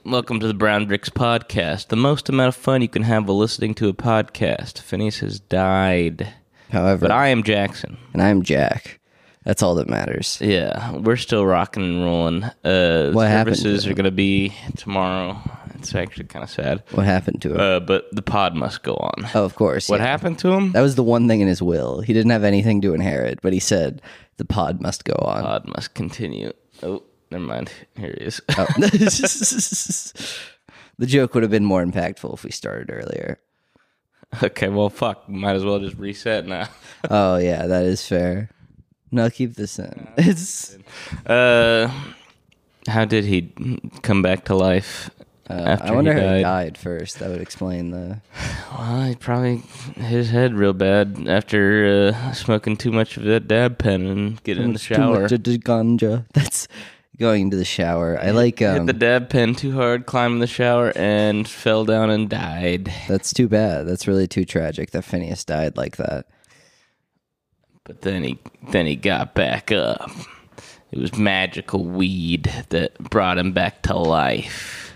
Welcome to the Brown Bricks Podcast. The most amount of fun you can have while listening to a podcast. Phineas has died. However, But I am Jackson. and I'm Jack. That's all that matters. Yeah, we're still rocking and rolling. What happened to services him? are going to be tomorrow. It's actually kind of sad. What happened to him? But the pod must go on. Oh, of course. What yeah. happened to him? That was the one thing in his will. He didn't have anything to inherit, but he said the pod must go on. Pod must continue. Oh, never mind. Here he is. Oh. The joke would have been more impactful if we started earlier. Okay, well, fuck. Might as well just reset now. Oh, yeah, that is fair. No, keep this in. It's How did he come back to life after I wonder he how died? he died first. That would explain the... Well, he probably hit his head real bad after smoking too much of that dab pen and getting in the Too shower. much of the ganja. That's going into the shower. I like... Hit the dab pen too hard, climbed in the shower, and fell down and died. That's too bad. That's really too tragic that Phineas died like that. But then he got back up. It was magical weed that brought him back to life.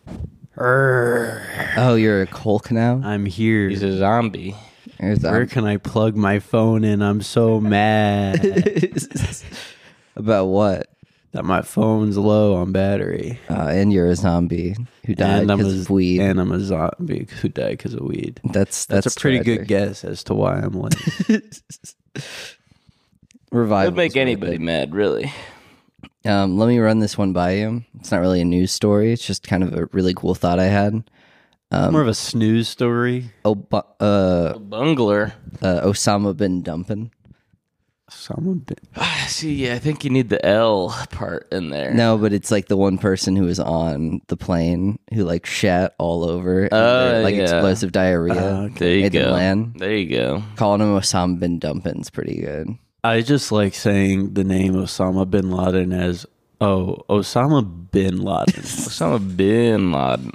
Oh, you're a Hulk now? I'm here. He's a zombie. Where can I plug my phone in? I'm so mad About what? that my phone's low on battery. And you're a zombie who died And I'm because of weed. And I'm a zombie who died because of weed. That's That's a pretty tragic. good guess as to why I'm late. Revival. It'd make anybody mad, really. Let me run this one by you. It's not really a news story. It's just kind of a really cool thought I had. More of a snooze story. Bungler. Osama bin Dumpin. See, I think you need the L part in there. No, but it's like the one person who was on the plane who like shat all over. And like yeah. explosive diarrhea. There you made them go. land. There you go. Calling him Osama bin Dumpin's pretty good. I just like saying the name Osama bin Laden as, Osama bin Laden. Osama bin Laden.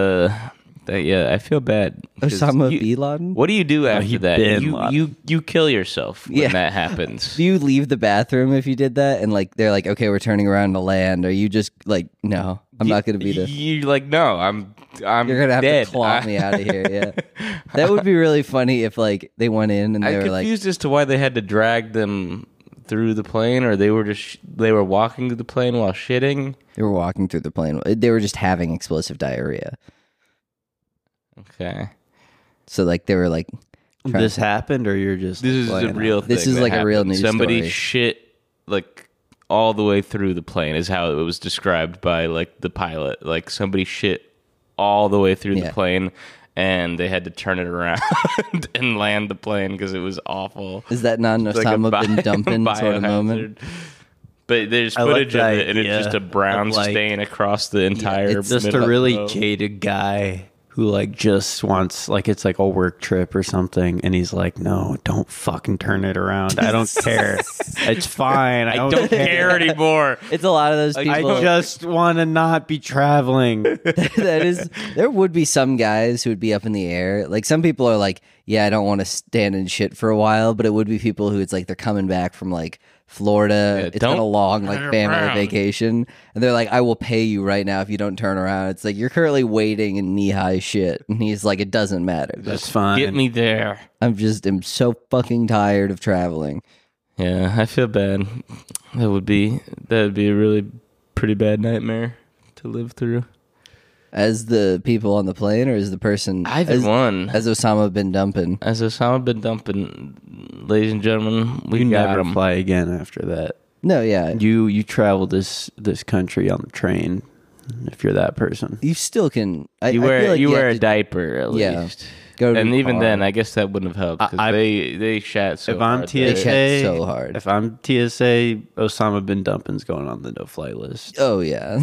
I feel bad. 'Cause Osama you- bin Laden? What do you do after he that? bin Laden. You kill yourself when Yeah. that happens. Do you leave the bathroom if you did that? And like they're like, okay, we're turning around to land. Or you just like, no, I'm not going to be the. You're like, no, I'm You're gonna have dead. to claw me out of here. Yeah, that would be really funny if like they went in and they I'm were like, confused as to why they had to drag them through the plane, or they were just they were walking through the plane while shitting. they were walking through the plane. They were just having explosive diarrhea. Okay, So like they were like, trying This to- happened, or you're just this is a playing real out? thing. This is that like a real happened. news Somebody story. shit like all the way through the plane is how it was described by like the pilot. Like somebody shit all the way through Yeah. the plane, and they had to turn it around and land the plane because it was awful. is that not an It's like a Osama bin bi- Dumpin sort of moment? biohazard. But there's I like footage the of it, and it's idea just a brown of, like- stain across the entire. it's Just a middle really row. jaded guy who like just wants, like, it's like a work trip or something, and he's like, no, don't fucking turn it around. I don't care. It's fine. I Don't care anymore. It's a lot of those people. I just want to not be traveling. That is, there would be some guys who would be up in the air. Like some people are like, yeah, I don't want to stand in shit for a while, but it would be people who it's like they're coming back from like Florida. Yeah, It's been a don't long like turn family around. vacation, and they're like, I will pay you right now if you don't turn around. It's like you're currently waiting in knee high shit, and he's like, it doesn't matter. That's fine. Get me there. I'm so fucking tired of traveling. Yeah, I feel bad. That would be a really pretty bad nightmare to live through. As the people on the plane, or as the person Either as, one. as Osama bin Dumpin. As Osama bin Dumpin, ladies and gentlemen, we You got never him. fly again after that. No, yeah, You travel this country on the train if you're that person. you still can. You I wear feel like you have wear a to diaper at Yeah. least. go to And the even car. then, I guess that wouldn't have helped because I- they shat so If I'm hard. They TSA, shat so hard. If I'm TSA, Osama bin Dumpin's going on the no-fly list. Oh yeah.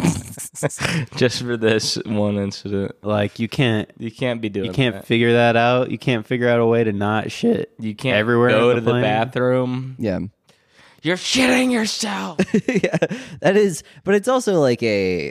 just for this one incident. Like you can't You can't be doing you can't that. figure that out. You can't figure out a way to not shit. You can't everywhere go on to the plane. bathroom. Yeah. You're shitting yourself. Yeah. That is, but it's also like a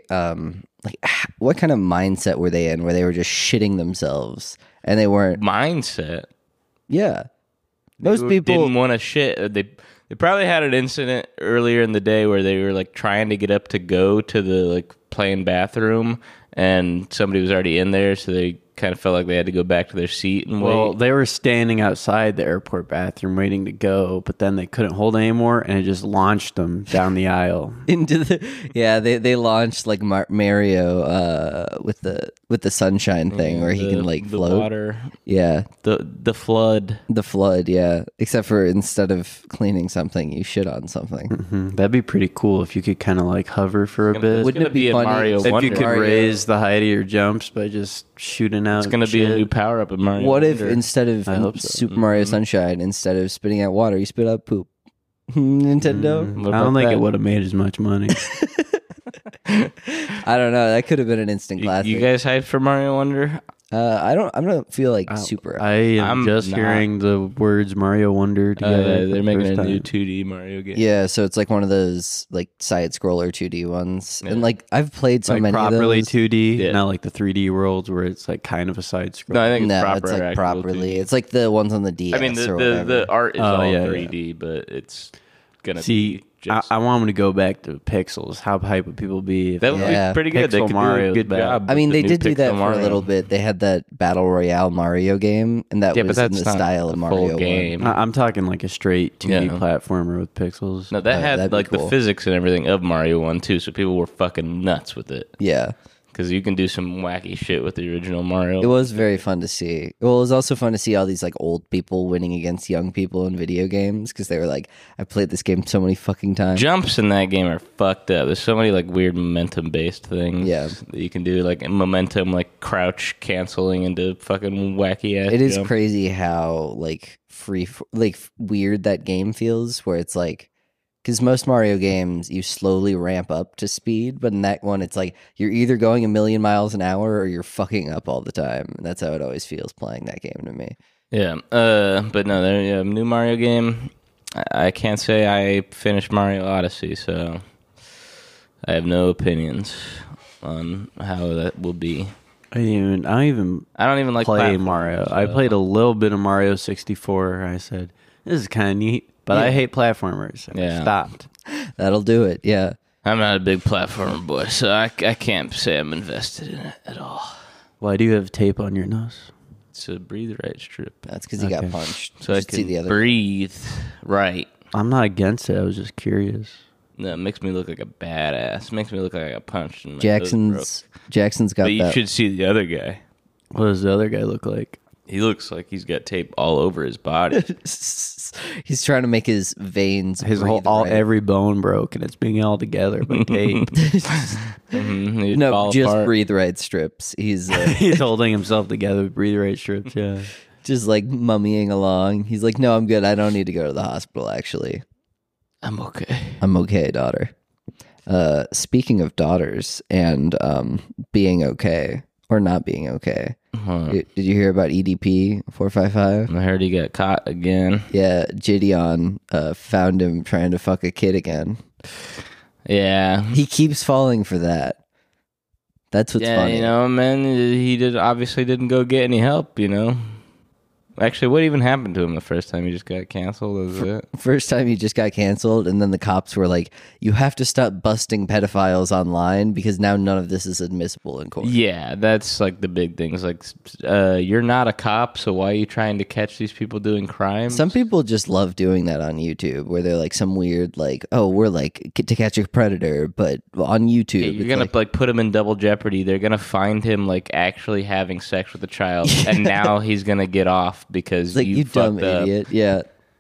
what kind of mindset were they in where they were just shitting themselves and they weren't Mindset. yeah. Most Who people didn't want to shit. They probably had an incident earlier in the day where they were like trying to get up to go to the like plane bathroom, and somebody was already in there, so they kind of felt like they had to go back to their seat and Well, wait. they were standing outside the airport bathroom waiting to go, but then they couldn't hold anymore, and it just launched them down the aisle. Into they launched like Mario with the sunshine thing where he can like the float. water, Yeah, the flood. the flood. Yeah, except for instead of cleaning something, you shit on something. That'd be pretty cool if you could kind of like hover for a bit. Wouldn't Gonna it be a funny Mario if If Wonder. you could Mario- raise the height of your jumps by just shooting out. It's gonna be a shit. new power up in Mario. What if Wonder. instead of I hope so. Super Mario Sunshine, instead of spitting out water, you spit out poop? Nintendo. What I don't about think that? it would have made as much money. I don't know. That could have been an instant classic. You guys hyped for Mario Wonder? I don't feel like super. I am I'm just not. hearing the words Mario Wonder together. for They're the making first a new time. 2D Mario game. Yeah, so it's like one of those like side scroller 2D ones, and like I've played so Like many properly of those. 2D, Yeah. not like the 3D worlds where it's like kind of a side scroll. No, I think it's No, proper. it's like actual properly. 2D. It's like the ones on the DS. I mean, the or whatever. the art is Oh, all yeah, 3D, but it's gonna See, be just. I want them to go back to pixels. How hype would people be? If that would Yeah. be pretty good. They Pixel could Mario's do a good bad. job. I mean, with they the new did do that Pixel for a Mario. little bit. They had that Battle Royale Mario game, and that Yeah, but was in that's the not style the of full Mario one. game. I'm talking like a straight 2D Yeah. platformer with pixels. No, that that'd had be like cool. the physics and everything of Mario 1 too, so people were fucking nuts with it. Yeah, Because you can do some wacky shit with the original Mario. it was very fun to see. Well, it was also fun to see all these like old people winning against young people in video games because they were like, "I played this game so many fucking times." Jumps in that game are fucked up. There's so many like weird momentum based things Yeah. that you can do, like momentum, like crouch canceling into fucking wacky ass. It is jump. crazy how like weird that game feels, where it's like, because most Mario games you slowly ramp up to speed, but in that one it's like you're either going a million miles an hour or you're fucking up all the time. And that's how it always feels playing that game to me. Yeah. But no, there new Mario game. I can't say I finished Mario Odyssey, so I have no opinions on how that will be. I don't even I don't even like play platforms, Mario. I so- played a little bit of Mario 64. I said, this is kind of neat, but I Yeah. hate platformers. And I Yeah. stopped. That'll do it. Yeah. I'm not a big platformer boy, so I can't say I'm invested in it at all. Why do you have tape on your nose? It's a breathe right strip, That's because he got Okay. punched. so You I should see can the other. breathe right. I'm not against it. I was just curious. No, it makes me look like a badass. It makes me look like I got punched. And my nose broke. Jackson's got But you that. should see the other guy. What does the other guy look like? He looks like he's got tape all over his body. He's trying to make his veins. His whole breathe right. every bone broke, and it's being held together by tape. Mhm, he'd No, fall just apart. breathe right strips. He's He's holding himself together with breathe right strips. Yeah. just like mummying along. He's like, "No, I'm good. I don't need to go to the hospital. Actually, I'm okay. I'm okay, daughter." Speaking of daughters and being okay or not being okay, Huh. did you hear about EDP 455? I heard he got caught again. Yeah, Gideon found him trying to fuck a kid again. Yeah. He keeps falling for that. That's what's Yeah, funny. you know, man, he obviously didn't go get any help, you know. Actually, what even happened to him the first time he just got canceled? Was it? First time he just got canceled, and then the cops were like, "You have to stop busting pedophiles online because now none of this is admissible in court." Yeah, that's like the big thing. It's like, you're not a cop, so why are you trying to catch these people doing crimes? Some people just love doing that on YouTube, where they're like some weird, like, "Oh, we're like to catch a predator," but on YouTube, Yeah, you're it's gonna like, put him in double jeopardy. They're gonna find him like actually having sex with a child, and now he's gonna get off because it's like you dumb fucked up. idiot. Yeah,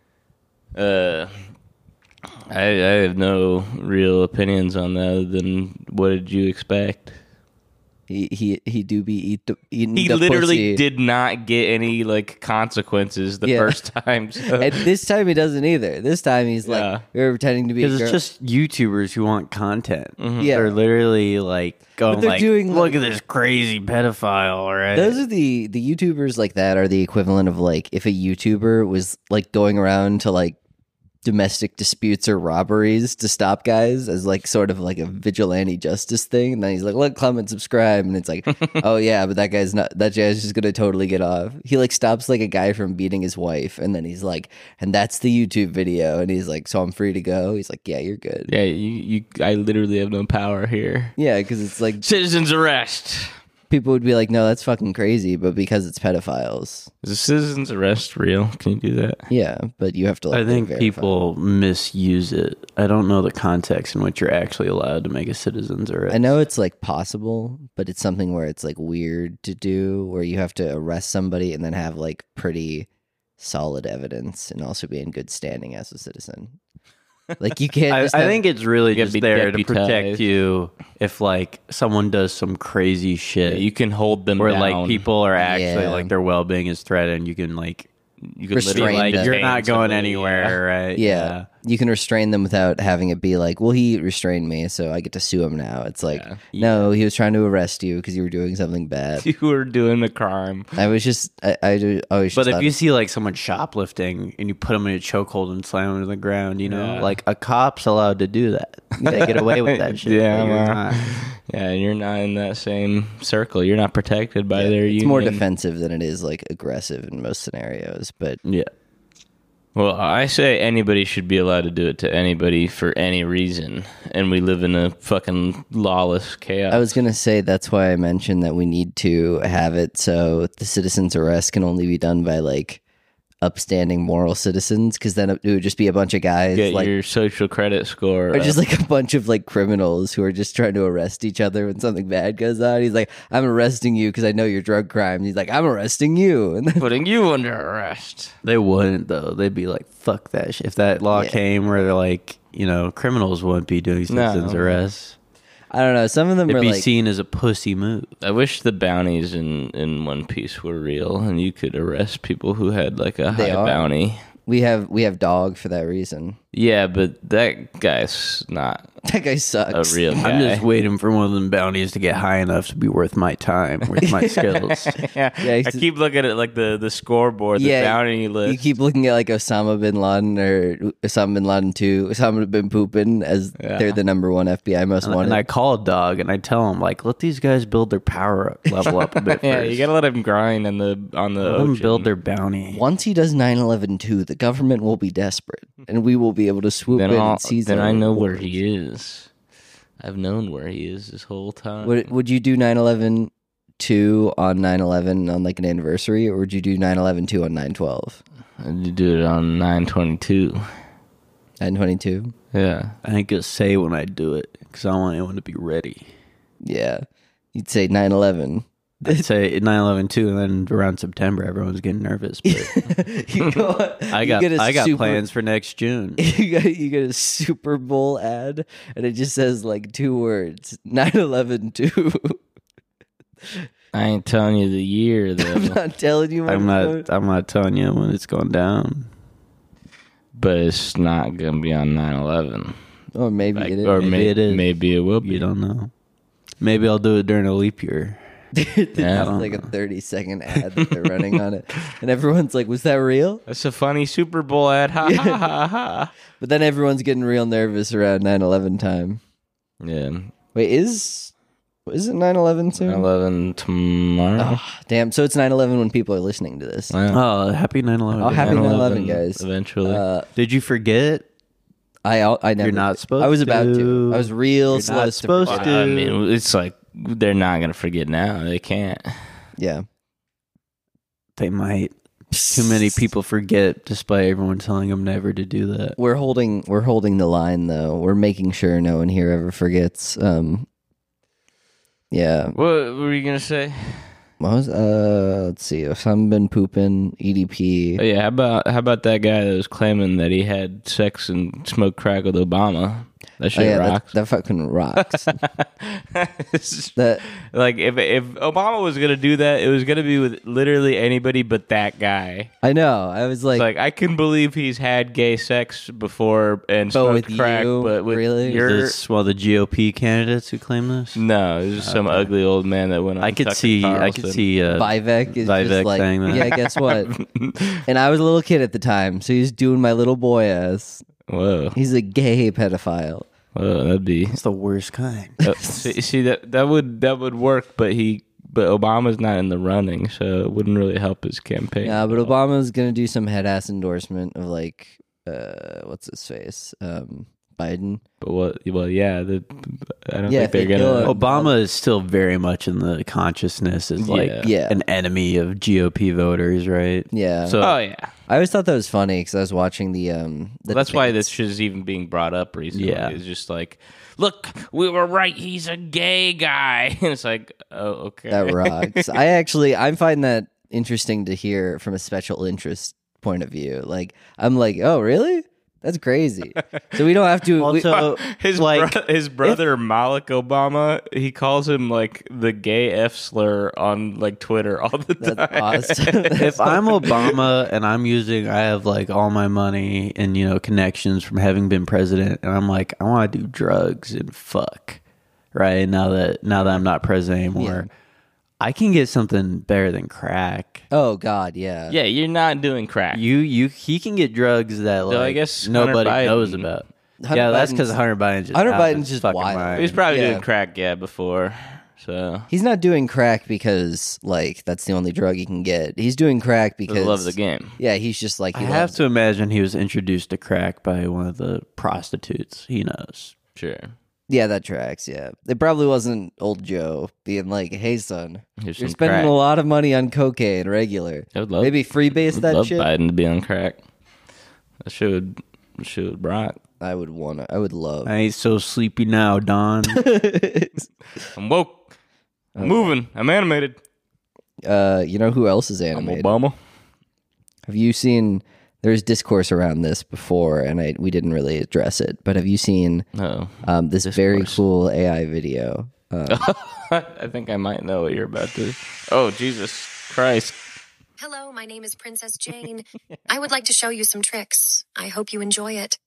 I have no real opinions on that other than what did you expect? he do be eating. He the literally pussy. did not get any like consequences the Yeah. first time. So. And this time he doesn't either. This time he's Yeah. like, "We're pretending to be." A Because girl. it's just YouTubers who want content. Yeah. They're literally like going they're like, doing, look like- at this crazy pedophile, right? Those are the YouTubers like that are the equivalent of like if a YouTuber was like going around to like domestic disputes or robberies to stop guys as like sort of like a vigilante justice thing. And then he's like, look, Clement, subscribe. And it's like, oh yeah, but that guy's just gonna totally get off. He like stops like a guy from beating his wife, and then he's like, and that's the YouTube video. And he's like, so I'm free to go. He's like, yeah, you're good. Yeah, I literally have no power here. Yeah, because it's like Citizen's arrest. people would be like, no, that's fucking crazy, but because it's pedophiles. Is a citizen's arrest real? Can you do that? Yeah, but you have to like I think verify. people misuse it. I don't know the context in which you're actually allowed to make a citizen's arrest. I know it's like possible, but it's something where it's like weird to do, where you have to arrest somebody and then have like pretty solid evidence and also be in good standing as a citizen. Like you can't. I have- think it's really You gotta just be there to deputized. protect you if like someone does some crazy shit, Yeah, you can hold them or down. like people are actually Yeah. like their well-being is threatened. You can like you can restrain literally them. you're not chain going somebody, anywhere, right? Yeah, you can restrain them without having it be like, well, he restrained me, so I get to sue him now. It's like, Yeah. no, he was trying to arrest you because you were doing something bad. You were doing a crime. I was just, I always. But just if thought- you see like someone shoplifting and you put them in a chokehold and slam them to the ground, you know, Yeah. like a cop's allowed to do that. They get away with that shit. Yeah, but you're well, not. Yeah, and you're not in that same circle. You're not protected by their it's union. more defensive than it is like aggressive in most scenarios, but Yeah. Well, I say anybody should be allowed to do it to anybody for any reason, and we live in a fucking lawless chaos. I was going to say that's why I mentioned that we need to have it so the citizen's arrest can only be done by like upstanding moral citizens, because then it would just be a bunch of guys Get like your social credit score. or just like a bunch of like criminals who are just trying to arrest each other when something bad goes on. He's like, I'm arresting you because I know your drug crimes. He's like, I'm arresting you. And then putting you under arrest. They wouldn't though. They'd be like, "Fuck that shit." If that law Yeah. came where they're like, you know, criminals wouldn't be doing citizens No. arrests. I don't know. Some of them It'd are be like, seen as a pussy move. I wish the bounties in One Piece were real, and you could arrest people who had like a They high are. bounty. we have dog for that reason. Yeah, but that guy's not That guy a sucks. real guy. I'm just waiting for one of them bounties to get high enough to be worth my time, worth my skills. Yeah, Yeah, I keep looking at like the scoreboard, the Yeah, bounty list. You keep looking at like Osama bin Laden or Osama bin Laden 2, Osama bin Poopin as Yeah. they're the number one FBI most wanted. And I call a dog and I tell him like, let these guys build their power up, level up a bit Yeah, first. you gotta let him grind on the let them ocean. build their bounty. Once he does 9/11-2, the government will be desperate, and we will be able to swoop in and seize. Then our I know where rewards. he is. I've known where he is this whole time. Would you do 9/11-2 on 9/11 on like an anniversary, or would you do 9/11-2 on 9/12? You do it on 9/22. 9/22. Yeah. I ain't gonna say when I do it because I want anyone to be ready. Yeah, you'd say 9/11. I'd say 9/11 too, and then around September, everyone's getting nervous. But You go- I you got get a super- plans for next June. You get a Super Bowl ad, and it just says like 2 words: 9/11-2. I ain't telling you the year I'm though, not telling you. I'm motherfucker. not telling you when it's going down. but it's not gonna be on 9/11. Or maybe Like, it is. or Maybe it is. Maybe it will be. You don't know. Maybe I'll do it during a leap year. It's Yeah, I don't like a know. 30-second ad that they're running on it, and everyone's like, "Was that real?" That's a funny Super Bowl ad. Ha ha ha ha. But then everyone's getting real nervous around 9/11 time. Yeah. Wait, is it 9/11 soon? 11 tomorrow. Oh, damn! So it's 9/11 when people are listening to this. Wow. Oh, happy 9/11. Oh, happy 9/11, guys. Eventually. Did you forget? I never. You're not supposed I was about to. to. I was real You're slow not to supposed forget. to. I mean, it's like they're not gonna forget now. They can't. Yeah. They might. Too many people forget, despite everyone telling them never to do that. We're holding the line though. We're making sure no one here ever forgets. Yeah. What were you gonna say? What was let's see. Osama bin Poopin, EDP. Oh, yeah, how about that guy that was claiming that he had sex and smoked crack with Obama? That Oh, shit yeah, rocks. that fucking rocks. That Like if Obama was gonna do that, it was gonna be with literally anybody but that guy. I know. I was like, It's like I can believe he's had gay sex before and smoked with crack, you? but with Really? your Is this one of the GOP candidates who claim this? no, it was just some ugly old man that went on. I could Tucker see. Carlson. Vivek is Vivek just like, saying that. yeah, guess what? And I was a little kid at the time, so he's doing my little boy ass. Whoa, He's a gay pedophile. whoa, that'd be. It's the worst kind. See that would work, but Obama's not in the running, so it wouldn't really help his campaign. Yeah, but at all. Obama's gonna do some head ass endorsement of like, what's his face, Biden. But what? Well, yeah, I don't Yeah, think they're if they gonna. kill him. Obama is still very much in the consciousness as like Yeah. an enemy of GOP voters, right? Yeah. So Oh yeah, I always thought that was funny because I was watching the well, that's why this debates. shit is even being brought up recently. Yeah. It's just like, look, we were right. He's a gay guy, and it's like, oh, okay, That rocks. I'm finding that interesting to hear from a special interest point of view. Like, I'm like, oh, really? That's crazy. So we don't have to. also his like his brother Malik Obama, he calls him like the gay F slur on like Twitter all the time. that's awesome. if I'm Obama and I have like all my money and connections from having been president, and I'm like, I want to do drugs and fuck, right? Now that I'm not president anymore, I can get something better than crack. Oh God, yeah. Yeah, you're not doing crack. He can get drugs that like I guess Hunter nobody Biden- knows about. Hunter Yeah, that's because Biden's- Hunter Biden's just Hunter out of Biden's his just fucking wild. mind. He's probably Yeah. doing crack, before. So He's not doing crack because like that's the only drug he can get. He's doing crack I because love the game. Yeah, he's just like I he have loves to imagine he was introduced to crack by one of the prostitutes he knows. Sure. Yeah, that tracks. Yeah, it probably wasn't old Joe being like, "Hey, son, Here's you're some spending crack. a lot of money on cocaine regular. I would love Maybe freebase would that love shit." Biden to be on crack. That shit would rock. I would love. I ain't so sleepy now, Don. I'm woke. I'm moving. I'm animated. You know who else is I'm animated? Obama. Have you seen? There's discourse around this before, and we didn't really address it. But have you seen No. this very Discourse. cool AI video? I think I might know what you're about to. Oh, Jesus Christ. Hello, my name is Princess Jane. I would like to show you some tricks. I hope you enjoy it.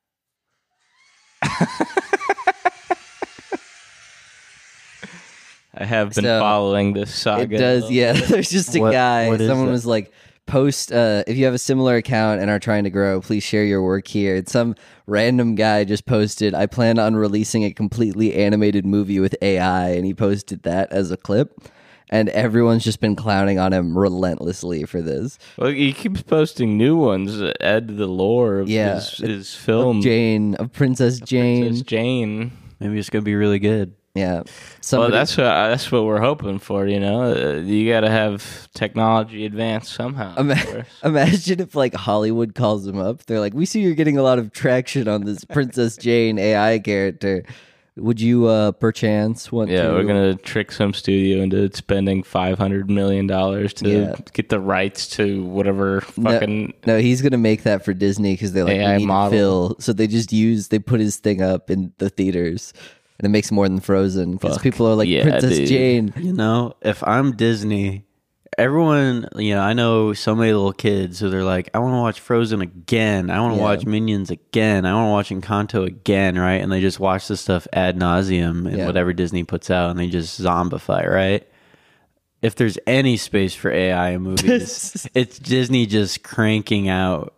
I have been So, following this saga. It does, yeah. There's just a guy. what is Someone that? was like, post if you have a similar account and are trying to grow, please share your work here. And some random guy just posted, I plan on releasing a completely animated movie with AI, and he posted that as a clip. And everyone's just been clowning on him relentlessly for this. Well, he keeps posting new ones that add to the lore of Yeah. his film. Of Princess Jane. Princess Jane. Maybe it's gonna be really good. Yeah. Well, Somebody, that's what we're hoping for. You got to have technology advance somehow. of course. Imagine if like Hollywood calls him up. They're like, we see you're getting a lot of traction on this Princess Jane AI character. Would you perchance want to? Yeah, we're gonna trick some studio into spending $500 million to Yeah. get the rights to whatever fucking. No, he's gonna make that for Disney because they're like, AI we need model. Phil. So they put his thing up in the theaters, and it makes more than Frozen because Fuck. people are like, Yeah, Princess dude. Jane. If I'm Disney, everyone, I know so many little kids who they're like, I want to watch Frozen again. I want to Yeah. watch Minions again. I want to watch Encanto again, right? And they just watch this stuff ad nauseum and Yeah. whatever Disney puts out, and they just zombify, right? If there's any space for AI in movies, it's Disney just cranking out,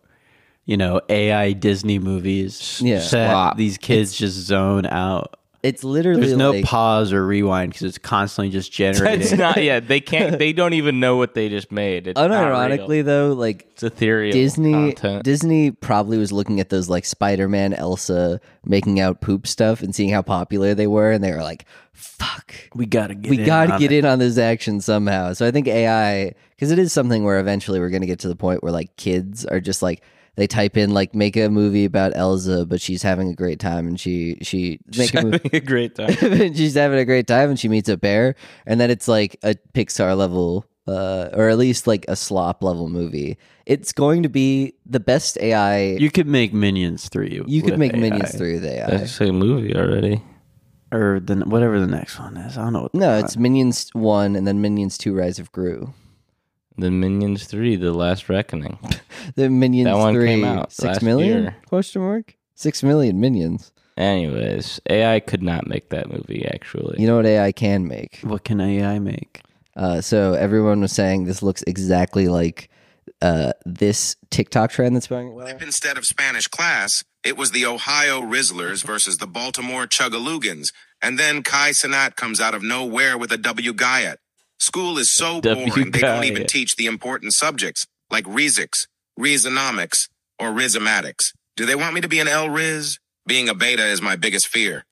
AI Disney movies. Yeah. so that Slop. these kids just zone out. It's literally There's no like, pause or rewind because it's constantly just generating. It's not. Yeah, they can't. They don't even know what they just made. It's not real. unironically though, like It's ethereal Disney content. Disney probably was looking at those like Spider-Man, Elsa making out poop stuff and seeing how popular they were, and they were like, "Fuck, We gotta get. we got to get in on this action somehow." So I think AI, because it is something where eventually we're going to get to the point where like kids are just like they type in like make a movie about Elsa, but she's having a great time, and she make a movie. Having a great time. She's having a great time and she meets a bear, and then it's like a Pixar level or at least like a slop level movie. It's going to be the best AI. You could make Minions 3. You could with make AI. Minions through the AI. That's a movie already. or whatever the next one is. I don't know. What No, it's Minions 1 and then Minions 2 Rise of Gru. The Minions 3, The Last Reckoning. The Minions That one 3 came out 6 last million? year. Question mark? 6 million minions. Anyways, AI could not make that movie, actually. You know what AI can make? What can AI make? So everyone was saying this looks exactly like this TikTok trend that's going well. If instead of Spanish class, it was the Ohio Rizzlers versus the Baltimore Chugaloogans, and then Kai Cenat comes out of nowhere with a W. Guyot. School is so W. boring, they don't even Guyot. teach the important subjects like Rezics, Reasonomics, or Rhizomatics. Do they want me to be an L-Riz? Being a beta is my biggest fear.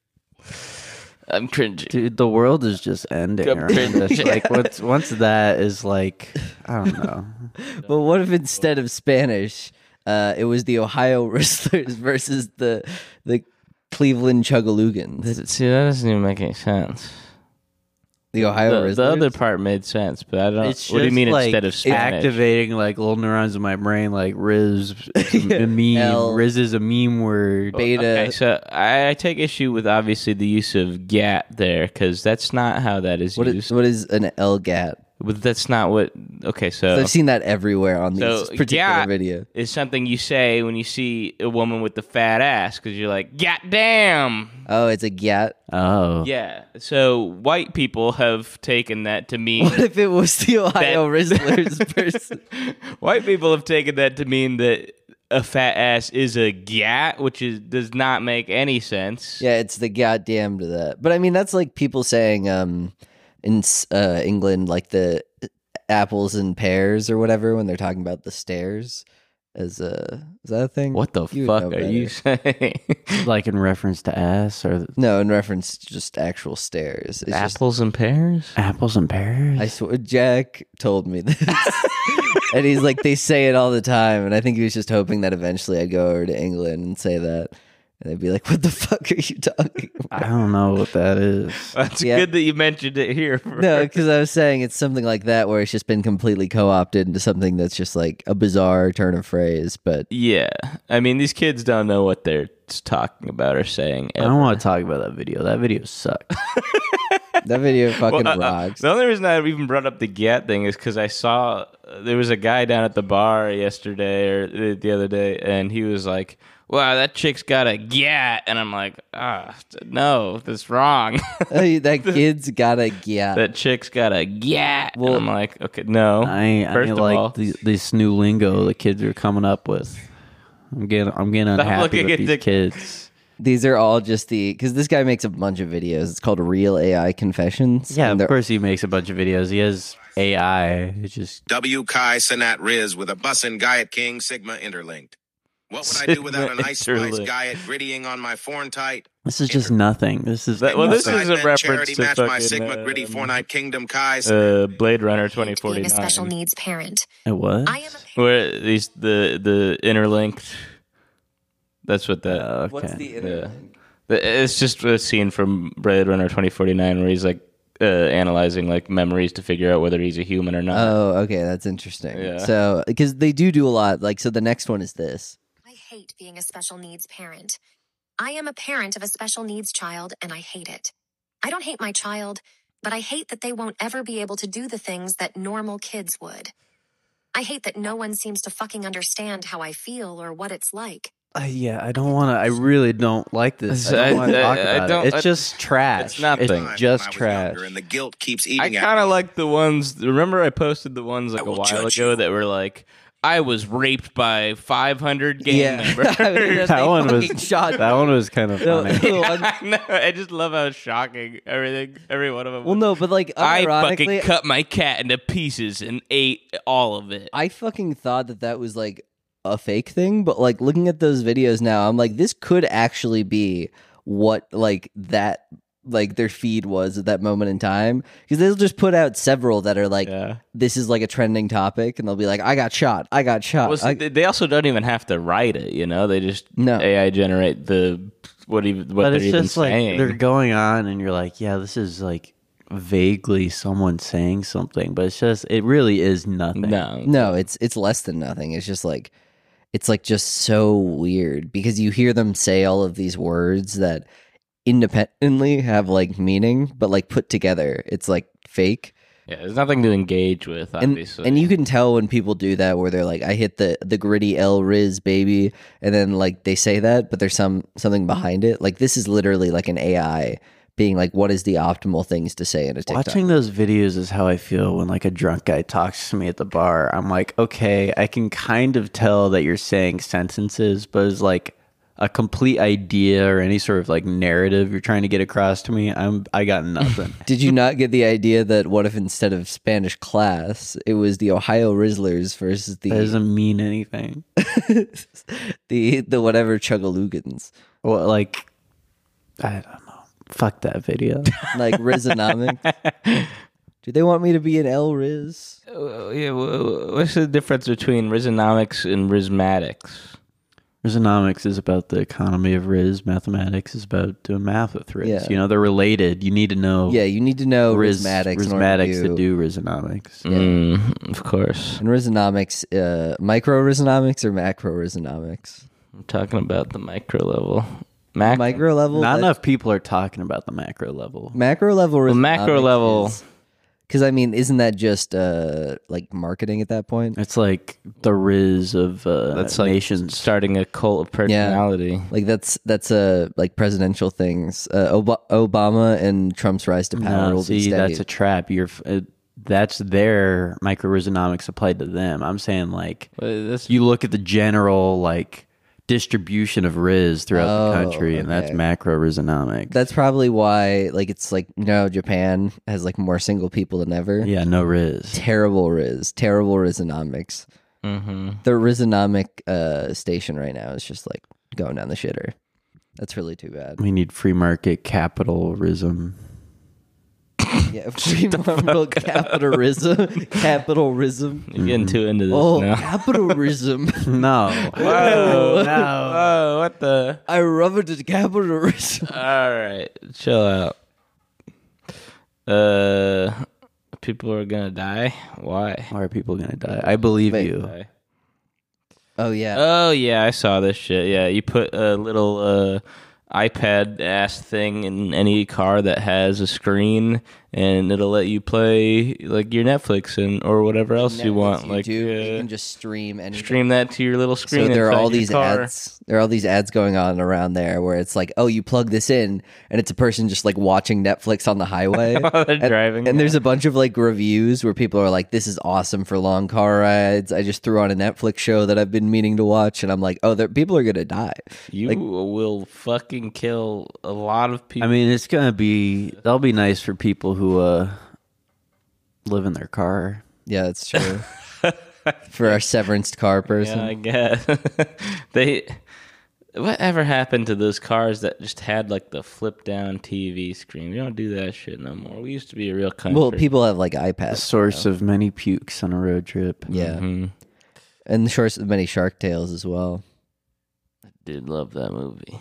I'm cringing. Dude, the world is just ending. I'm around us. cringing. Like, once that is like, I don't know. But what if instead of Spanish, it was the Ohio Rizzlers versus the Cleveland Chugaloogans? See, that doesn't even make any sense. The Ohio The Rizzlers. other part made sense, but I don't. It's What do you just, mean like, instead of Spanish? activating like little neurons in my brain, like Riz, a meme. L. Riz is a meme word. Beta. Okay, so I take issue with obviously the use of "gat" there because that's not how that is What used. is, what is an LGAT? But that's not what. Okay, so I've seen that everywhere on So, these particular yeah. video. it's something you say when you see a woman with the fat ass because you're like, "God damn." Oh, it's a GAT. Oh, Yeah. So white people have taken that to mean What if it was the Ohio Rizzlers person? white people have taken that to mean that a fat ass is a gat, which does not make any sense. Yeah, it's the goddamn to that. But I mean, that's like people saying in England, like the apples and pears or whatever when they're talking about the stairs. Is that a thing? What the You would fuck know are you saying? like in reference to ass or No, in reference to just actual stairs. It's just, Apples and pears? apples and pears. I swear, Jack told me this. And he's like, they say it all the time. And I think he was just hoping that eventually I'd go over to England and say that. And they'd be like, what the fuck are you talking about? I don't know what that is. That's Yeah. good that you mentioned it here. No, because I was saying it's something like that where it's just been completely co-opted into something that's just like a bizarre turn of phrase. But Yeah. I mean, these kids don't know what they're talking about or saying. I don't want to talk about that video. That video sucked. that video fucking Well, rocks. the only reason I even brought up the gat thing is because I saw there was a guy down at the bar yesterday or the other day, and he was like, "Wow, that chick's got a gat," and I'm like, no, that's wrong. Hey, that kid's got a yeah. That chick's got a gat. Well, and I'm like, okay, no. I First of all, like this new lingo the kids are coming up with. I'm getting unhappy looking with at these the- kids. These are all just because this guy makes a bunch of videos. It's called Real AI Confessions. Yeah, and of they're- course he makes a bunch of videos. He has AI. It's just W. Kai Cenat Riz with a bussin' Guyot King Sigma interlinked. What would I do without an Sigma Ice Spice interlinked. Guyot grittying on my forn tight? this is just nothing. This is Well, this nothing. is a Sidemen reference charity to match my fucking, Sigma gritty Fortnite Kingdom Kai's. Blade Runner Being a 2049. special needs parent. It was. I am a Where these the interlinked. That's what that. Okay. What's the Yeah. It's just a scene from Blade Runner 2049 where he's like analyzing like memories to figure out whether he's a human or not. Oh, okay, that's interesting. Yeah. So because they do a lot. Like, so the next one is this. I hate being a special needs parent. I am a parent of a special needs child, and I hate it. I don't hate my child, but I hate that they won't ever be able to do the things that normal kids would. I hate that no one seems to fucking understand how I feel or what it's like. Yeah, I don't want to. I really don't like this. I don't want to talk about it. It's just trash. it's nothing. It's Time when just I was trash. younger And the guilt keeps I eating at kind of me. like the ones. Remember, I posted the ones like I a will while judge ago you. that were like, "I was raped by 500 gang Yeah. members." I mean, That they one was fucking shot. that one was kind of No, funny. the one- I know. I just love how shocking every one of them. well, no, but like I unironically, fucking cut my cat into pieces and ate all of it. I fucking thought that was like a fake thing, but like looking at those videos now, I'm like, this could actually be what like that like their feed was at that moment in time, because they'll just put out several that are like, Yeah. this is like a trending topic, and they'll be like, I got shot. Well, see, they also don't even have to write it. You know, they just No. AI generate what But they're it's even just like saying. they're going on, and you're like, yeah, this is like vaguely someone saying something, but it really is nothing. No, it's less than nothing. It's just like it's like just so weird because you hear them say all of these words that independently have like meaning, but like put together, it's like fake. Yeah, there's nothing to engage with, obviously. And you can tell when people do that where they're like, I hit the gritty L Riz baby, and then like they say that, but there's something behind it. Like this is literally like an AI being like, what is the optimal things to say in a TikTok? Watching those videos is how I feel when like a drunk guy talks to me at the bar. I'm like, okay, I can kind of tell that you're saying sentences, but it's like a complete idea or any sort of like narrative you're trying to get across to me. I got nothing. Did you not get the idea that what if instead of Spanish class, it was the Ohio Rizzlers versus That doesn't mean anything. the whatever Chuggalugans? Well, like, I don't know. Fuck that video. Like Rizonomics? Do they want me to be an L Riz? Yeah, what's the difference between Rizonomics and Rizmatics? Rizonomics is about the economy of Riz. Mathematics is about doing math with Riz. Yeah. You know, they're related. You need to know. Yeah, you need to know Rizmatics. Rizmatics to do Rizonomics. Of course. And Rizonomics, micro Rizonomics or macro Rizonomics? I'm talking about the micro level. Micro level? Not enough people are talking about the macro level. Macro level Rizonomics. Well, macro level. Because, I mean, isn't that just like marketing at that point? It's like the Riz of That's like nations. starting a cult of personality. Like that's like presidential things. Obama and Trump's rise to power No, will be see, steady. that's a trap. That's their micro Rizonomics applied to them. I'm saying like you look at the general like distribution of Riz throughout the country, and that's okay. macro Rizonomics. That's probably why, like, it's like, you know, Japan has like more single people than ever. yeah, no Riz. Terrible Rizonomics. Mm-hmm. The Rizonomic station right now is just like going down the shitter. That's really too bad. We need free market capitalism. Yeah, free market capitalism. You're getting too into this Oh, now. capitalism. No. Whoa, No. whoa, what the? I rub it to capitalism. All right, chill out. People are gonna die. Why? Why are people gonna die? I believe Wait, you. Die. Oh yeah. Oh yeah, I saw this shit. Yeah, you put a little iPad ass thing in any car that has a screen, and it'll let you play like your Netflix and or whatever else you want. Like you can just stream anything. stream that to your little screen. So there are inside all your these car. ads. There are all these ads going on around there where it's like, oh, you plug this in, and it's a person just like watching Netflix on the highway. While they're driving. And there's a bunch of like reviews where people are like, "This is awesome for long car rides. I just threw on a Netflix show that I've been meaning to watch," and I'm like, "Oh, people are gonna die." You will fucking kill a lot of people. I mean, that'll be nice for people who live in their car. Yeah, that's true. For our severanced car person, yeah, I guess. Whatever happened to those cars that just had like the flip down TV screen? We don't do that shit no more. We used to be a real country. well, people have like The iPads. source of many pukes on a road trip. Yeah, Mhm. and the source of many Shark Tales as well. Did love that movie.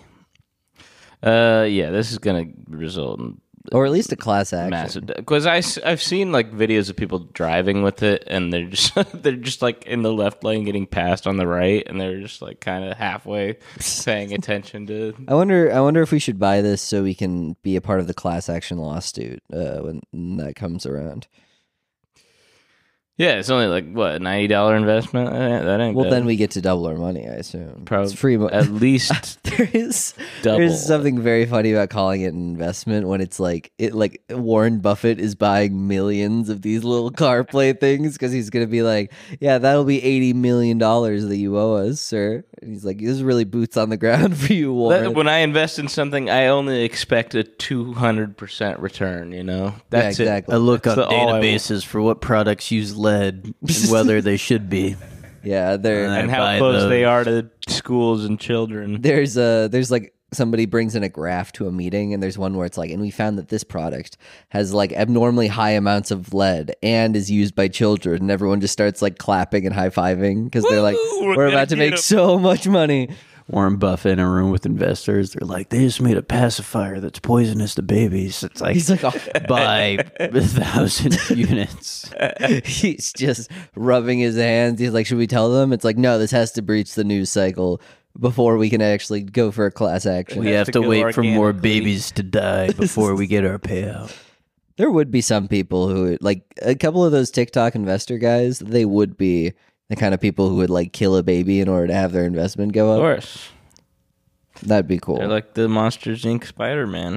Yeah, this is gonna result in Or at least a class action. massive. Because I've seen like videos of people driving with it, and they're just they're just like in the left lane getting passed on the right, and they're just like kind of halfway paying attention to. I wonder if we should buy this so we can be a part of the class action lawsuit when that comes around. Yeah, it's only like what $90 investment. That ain't Well, bad. then we get to double our money, I assume. Probably It's free at least there's double. something very funny about calling it an investment when it's like Warren Buffett is buying millions of these little car play things because he's gonna be like, yeah, that'll be $80 million that you owe us, sir. And he's like, this is really boots on the ground for you, Warren. When I invest in something, I only expect a 200% return. You know, that's yeah, exactly. I look That's up all I want. databases for what products use lead and whether they should be. Yeah, there. and I how buy close those. they are to schools and children. There's like somebody brings in a graph to a meeting, and there's one where it's like, and we found that this product has like abnormally high amounts of lead and is used by children, and everyone just starts like clapping and high fiving because they're like, Woo, we're we're gonna about to get make 'em." so much money. Warren Buffett in a room with investors. They're like, they just made a pacifier that's poisonous to babies. It's like, He's like, oh. buy 1,000 units. He's just rubbing his hands. He's like, should we tell them? It's like, no, this has to breach the news cycle before we can actually go for a class action. We has have to to go wait for more organically. babies to die before we get our payout. There would be some people who, like, a couple of those TikTok investor guys, they would be the kind of people who would like kill a baby in order to have their investment go Of up. course, That'd be cool. they're like the Monsters Inc. Spider-Man.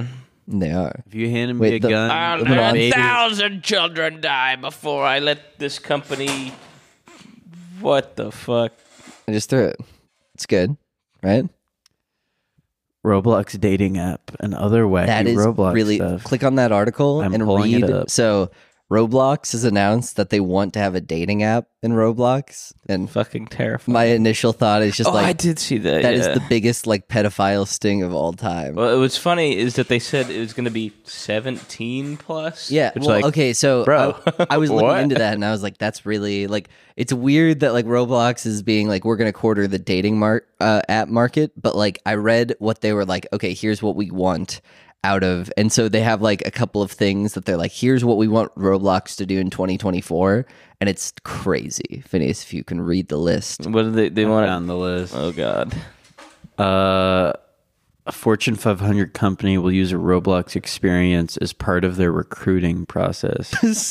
They are. If you handed me Wait, a the- gun, I'll with Hold a on. baby- 1,000 children die before I let this company. What the fuck? I just threw it. It's good, right? Roblox dating app and other wacky That is Roblox really. stuff. Click on that article I'm and pulling it read. up. So, Roblox has announced that they want to have a dating app in Roblox, and Fucking terrifying. my initial thought is just I like did see that. that is yeah. the biggest like pedophile sting of all time. Well, what's funny is that they said it was going to be 17 plus. Yeah. Which, Well, like, okay. So bro, I was looking what? into that, and I was like, "That's really like it's weird that like Roblox is being like we're going to quarter the dating app market." But like I read what they were like. Okay, here's what we want out of, and so they have like a couple of things that they're like, "Here's what we want Roblox to do in 2024," and it's crazy. Phineas, if you can read the list. What do they want on the list. Oh god. A Fortune 500 company will use a Roblox experience as part of their recruiting process.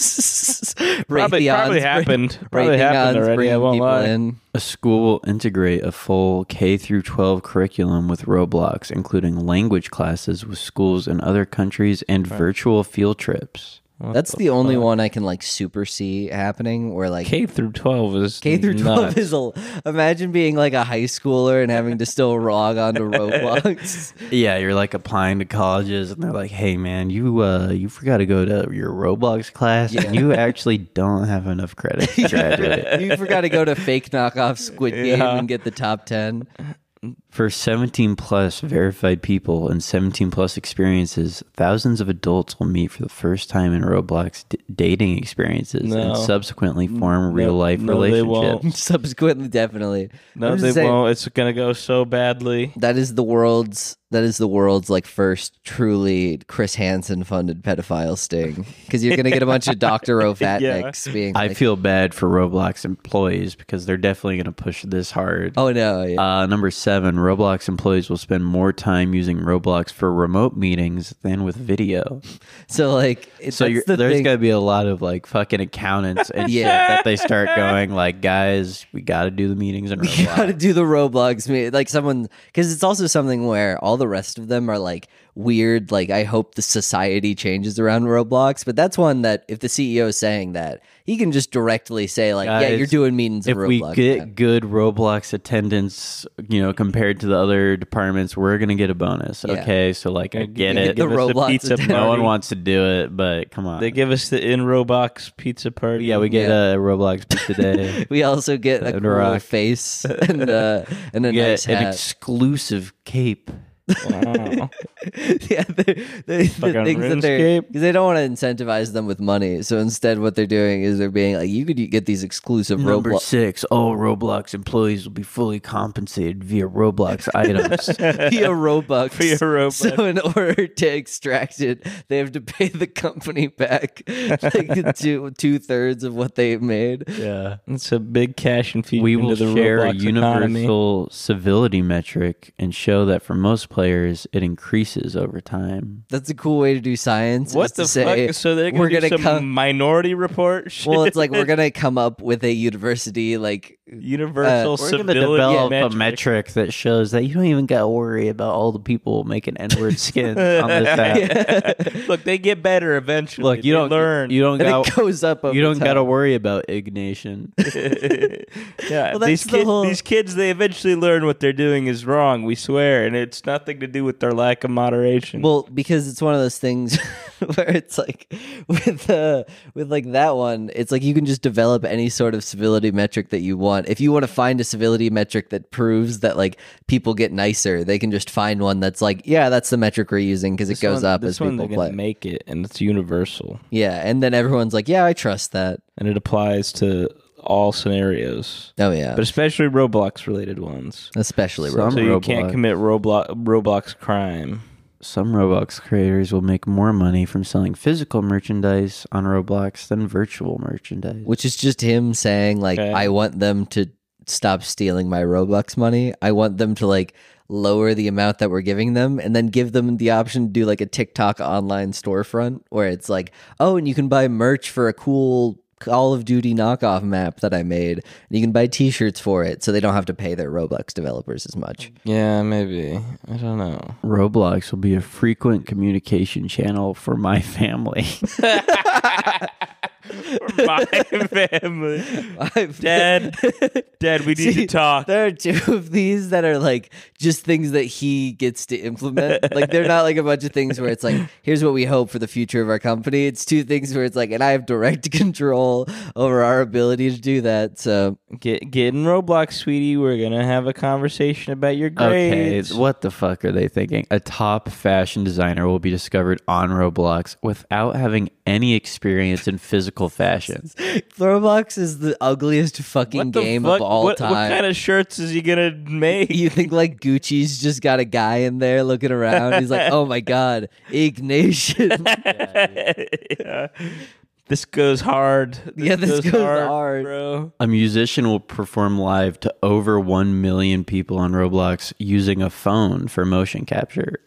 Probably happened. Probably Rating happened odds, already. I bringing won't people lie. in. A school will integrate a full K through 12 curriculum with Roblox, including language classes with schools in other countries and virtual field trips. That's the only one I can like super see happening. Where like K through 12 is K through 12 nuts. is imagine being like a high schooler and having to still log onto Roblox. Yeah, you're like applying to colleges, and they're like, "Hey, man, you forgot to go to your Roblox class, and you actually don't have enough credits to graduate." You forgot to go to fake knockoff Squid Game and get the top 10. For 17 plus verified people and 17 plus experiences, thousands of adults will meet for the first time in Roblox dating experiences No. and subsequently form real life no, they relationships. won't. Subsequently, definitely. No, I'm just they saying, won't. It's gonna go so badly. That is the world's like first truly Chris Hansen funded pedophile sting, because you're gonna get a bunch of Dr. O'Fatniks being. I Like, feel bad for Roblox employees because they're definitely going to push this hard. Oh no! Yeah. Number 7, Roblox employees will spend more time using Roblox for remote meetings than with video. So like, So that's the there's thing. going to be a lot of like fucking accountants and shit Yeah. that they start going like, guys, we got to do the meetings in You gotta Roblox. do the Roblox meet, like someone, because it's also something where all the rest of them are like weird. Like, I hope the society changes around Roblox, but that's one that if the CEO is saying that, he can just directly say like, yeah, Guys, you're doing meetings in If we Roblox. get man. good Roblox attendance, compared to the other departments, we're gonna get a bonus. Yeah. Okay, so like I get you it. get the Give us a Roblox pizza attendance. No one party. wants to do it, but come on. They give us the in Roblox pizza party. Yeah, we get Yeah. a Roblox pizza day. We also get a And cool rock. face and a We nice get an hat. exclusive cape. Wow. Yeah, the Fucking things that they're RuneScape? because they don't want to incentivize them with money. So instead, what they're doing is they're being like, you could get these exclusive Number Roblox 6, all Roblox employees will be fully compensated via Roblox items. via Robux. Via Robux. So in order to extract it, they have to pay the company back like two thirds of what they made. Yeah. It's a big cash infusion We will into the share a Roblox universal economy. civility metric and show that for most players, it increases over time. That's a cool way to do science. is What to the say, fuck? So they're we're gonna do gonna some come. minority report shit? Well, it's like we're gonna come up with a university like universal We're going to civility develop a metric that shows that you don't even got to worry about all the people making N-word skins on this app. Look, they get better eventually. Look, you They don't learn. You don't and got. it goes up. Over You don't time. got to worry about Ignation. Yeah, Well, that's these the whole- these kids, they eventually learn what they're doing is wrong. We swear, and it's nothing to do with their lack of moderation. Well, because it's one of those things where it's like with like that one, it's like you can just develop any sort of civility metric that you want. If you want to find a civility metric that proves that like people get nicer, they can just find one that's like, yeah, that's the metric we're using because it goes up this as one people they're play. gonna make it, and it's universal, Yeah, and then everyone's like, yeah, I trust that. and it applies to all scenarios, Oh yeah, but especially Roblox related ones. especially Some Roblox. So you Roblox. can't commit Roblox crime. Some Roblox creators will make more money from selling physical merchandise on Roblox than virtual merchandise. Which is just him saying like, Okay. I want them to stop stealing my Robux money. I want them to like lower the amount that we're giving them and then give them the option to do like a TikTok online storefront where it's like, oh, and you can buy merch for a cool Call of Duty knockoff map that I made, and you can buy T-shirts for it, so they don't have to pay their Roblox developers as much. Yeah, maybe. I don't know. Roblox will be a frequent communication channel for my family. For my family. Dad, we need to talk. There are two of these that are like just things that he gets to implement. Like they're not like a bunch of things where it's like, here's what we hope for the future of our company. It's two things where it's like, and I have direct control over our ability to do that. So Get in Roblox, sweetie. We're gonna have a conversation about your grades. Okay, what the fuck are they thinking? A top fashion designer will be discovered on Roblox without having any experience in physical fashion. Roblox is the ugliest fucking What the game fuck? of all What time. kind of shirts is he gonna make? You think like Gucci's just got a guy in there looking around? He's like, oh my god, Ignition. Yeah. This goes hard. This goes hard. bro. A musician will perform live to over 1 million people on Roblox using a phone for motion capture.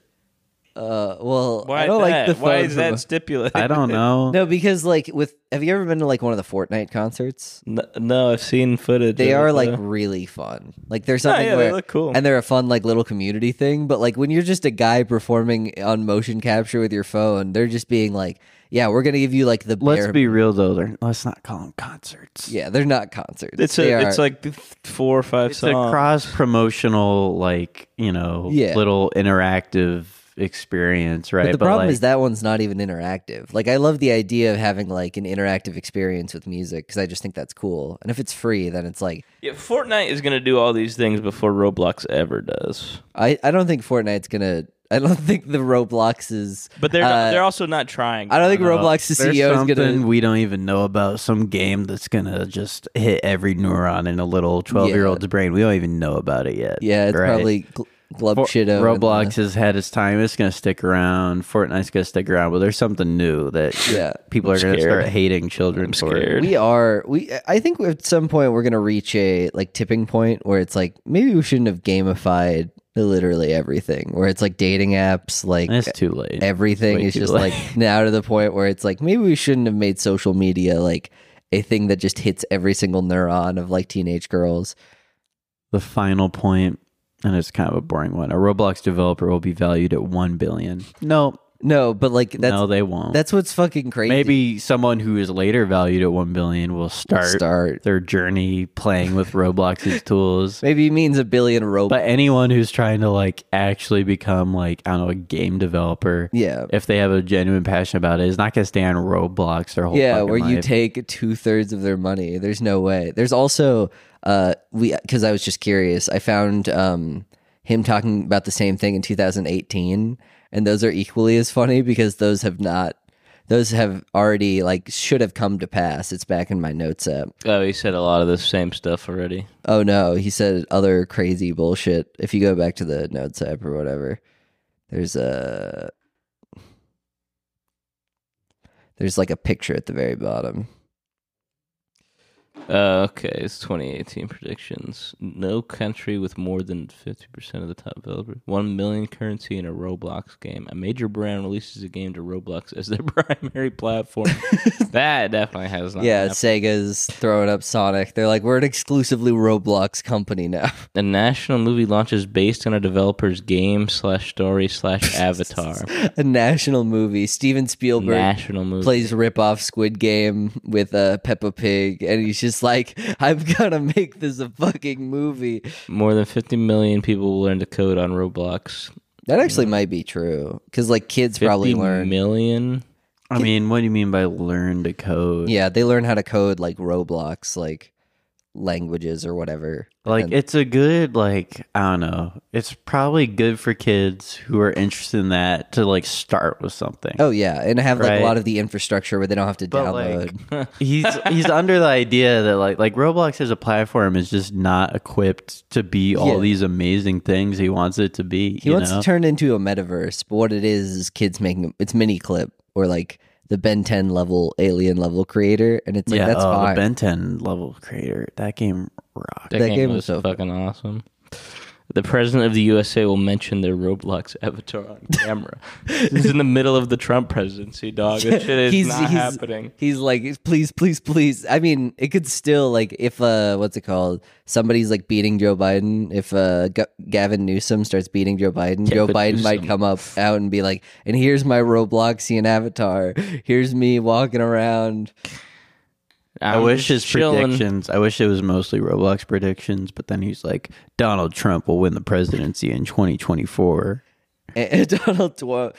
Well, Why I don't like the Why phone is from that a- stipulated? I don't know. No, because like have you ever been to like one of the Fortnite concerts? No, I've seen footage. They of are it, like though. really fun. Like there's something yeah, where they look cool. and they're a fun like little community thing. But like when you're just a guy performing on motion capture with your phone, they're just being like, yeah, we're gonna give you like the Let's bare. be real though. Let's not call them concerts. Yeah, they're not concerts. It's They it's are- like 4 or 5 It's songs. a cross promotional, like, Yeah. little interactive experience, right? But the problem like, is that one's not even interactive. Like I love the idea of having like an interactive experience with music because I just think that's cool. And if it's free, then it's like Yeah, Fortnite is gonna do all these things before Roblox ever does. I don't think Fortnite's gonna. I don't think the Roblox is. But they're also not trying. I don't think Roblox's there's CEO is something gonna. we don't even know about, some game that's gonna just hit every neuron in a little 12-year-old's brain. We don't even know about it yet. Yeah, it's right? probably Glub Shido. Roblox has had its time. It's gonna stick around. Fortnite's gonna stick around, but there's something new that people are gonna scared. start hating children for. scared. I think at some point we're gonna reach a like tipping point where it's like maybe we shouldn't have gamified literally everything. Where it's like dating apps, like It's too late. everything Way is too just late. like now to the point where it's like maybe we shouldn't have made social media like a thing that just hits every single neuron of like teenage girls. The final point, and it's kind of a boring one. A Roblox developer will be valued at $1 billion. No, but like that's No, they won't. that's what's fucking crazy. Maybe someone who is later valued at $1 billion will start their journey playing with Roblox's tools. Maybe it means a billion But anyone who's trying to like actually become like, I don't know, a game developer, Yeah. if they have a genuine passion about it, is not gonna stay on Roblox their whole Yeah, fucking where you life. take 2/3 of their money. There's no way. There's also because I was just curious. I found him talking about the same thing in 2018, and those are equally as funny because those have already like should have come to pass. It's back in my notes app. Oh, he said a lot of the same stuff already. Oh no, he said other crazy bullshit. If you go back to the notes app or whatever, there's like a picture at the very bottom. Okay, it's 2018 predictions. No country with more than 50% of the top developers. 1 million currency in a Roblox game. A major brand releases a game to Roblox as their primary platform. That definitely has not Yeah, happened. Sega's throwing up Sonic. They're like, we're an exclusively Roblox company now. A national movie launches based on a developer's game/story/avatar. A national movie. Steven Spielberg National movie. plays rip-off Squid Game with Peppa Pig, and he's just like, I'm gonna make this a fucking movie. More than 50 million people will learn to code on Roblox. That actually might be true, because like kids 50 probably learn. million? I mean, what do you mean by learn to code? Yeah, they learn how to code like Roblox, like languages or whatever. Like, And- it's a good, like, I don't know. It's probably good for kids who are interested in that to, like, start with something. oh yeah, and have like Right. a lot of the infrastructure where they don't have to But, download. like, he's under the idea that, like Roblox as a platform is just not equipped to be all Yeah. these amazing things he wants it to be. He you wants know? to turn into a metaverse, but what it is kids making it's mini clip or like the Ben 10 level alien level creator, and it's like that's the fine. Ben 10 level creator. That game rocked. That game was was so fucking awesome. The president of the USA will mention their Roblox avatar on camera. This is in the middle of the Trump presidency, dog. This shit is not happening. He's like, please, please, please. I mean, it could still, like, if, what's it called? Somebody's, like, beating Joe Biden. If Gavin Newsom starts beating Joe Biden, Joe Biden might come out and be like, and here's my Robloxian avatar. Here's me walking around. I wish his predictions. I wish it was mostly Roblox predictions, but then he's like, Donald Trump will win the presidency in 2024. And Donald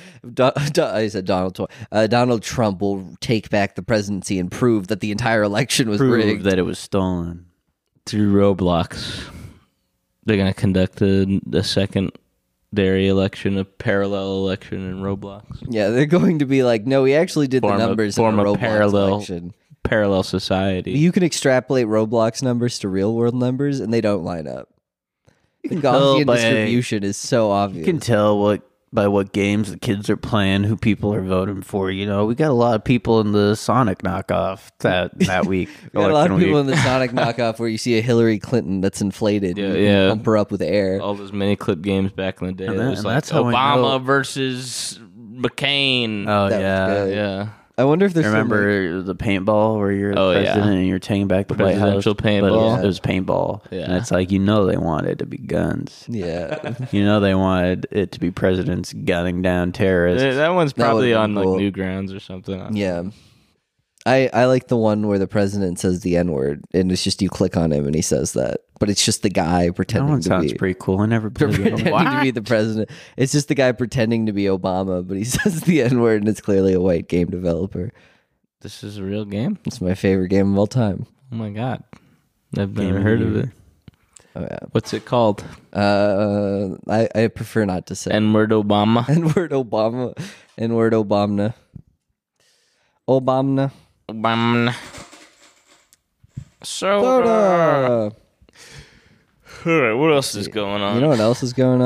Trump will take back the presidency and prove that the entire election was rigged. That it was stolen through Roblox. They're gonna conduct a secondary election, a parallel election in Roblox. Yeah, they're going to be like, no, we actually did the numbers in a Roblox election. Parallel society. You can extrapolate Roblox numbers to real world numbers, and they don't line up. The Gaussian distribution is so obvious. You can tell by what games the kids are playing, who people are voting for. You know, we got a lot of people in the Sonic knockoff that week. We got a lot of people in the Sonic knockoff where you see a Hillary Clinton that's inflated and pump her up with air. All those mini clip games back in the day. And it was like that's how Obama versus McCain. Oh, yeah. I wonder if there's remember the paintball where you're the president and you're taking back the White House. Paintball. But it was paintball. Yeah. And it's like, they wanted it to be guns. Yeah. They wanted it to be presidents gunning down terrorists. That one's probably on like Newgrounds or something. Yeah. I like the one where the president says the N-word, and it's just you click on him and he says that. But it's just the guy pretending that one to sounds be... pretty cool. I never pretending to be the president. It's just the guy pretending to be Obama, but he says the N-word, and it's clearly a white game developer. This is a real game? It's my favorite game of all time. Oh my God. I've never heard of it. Oh, yeah. What's it called? I prefer not to say. N-word Obama. N-word Obama. N-word Obama. Obama. Obama. Soda. All right, what else is going on? You know what else is going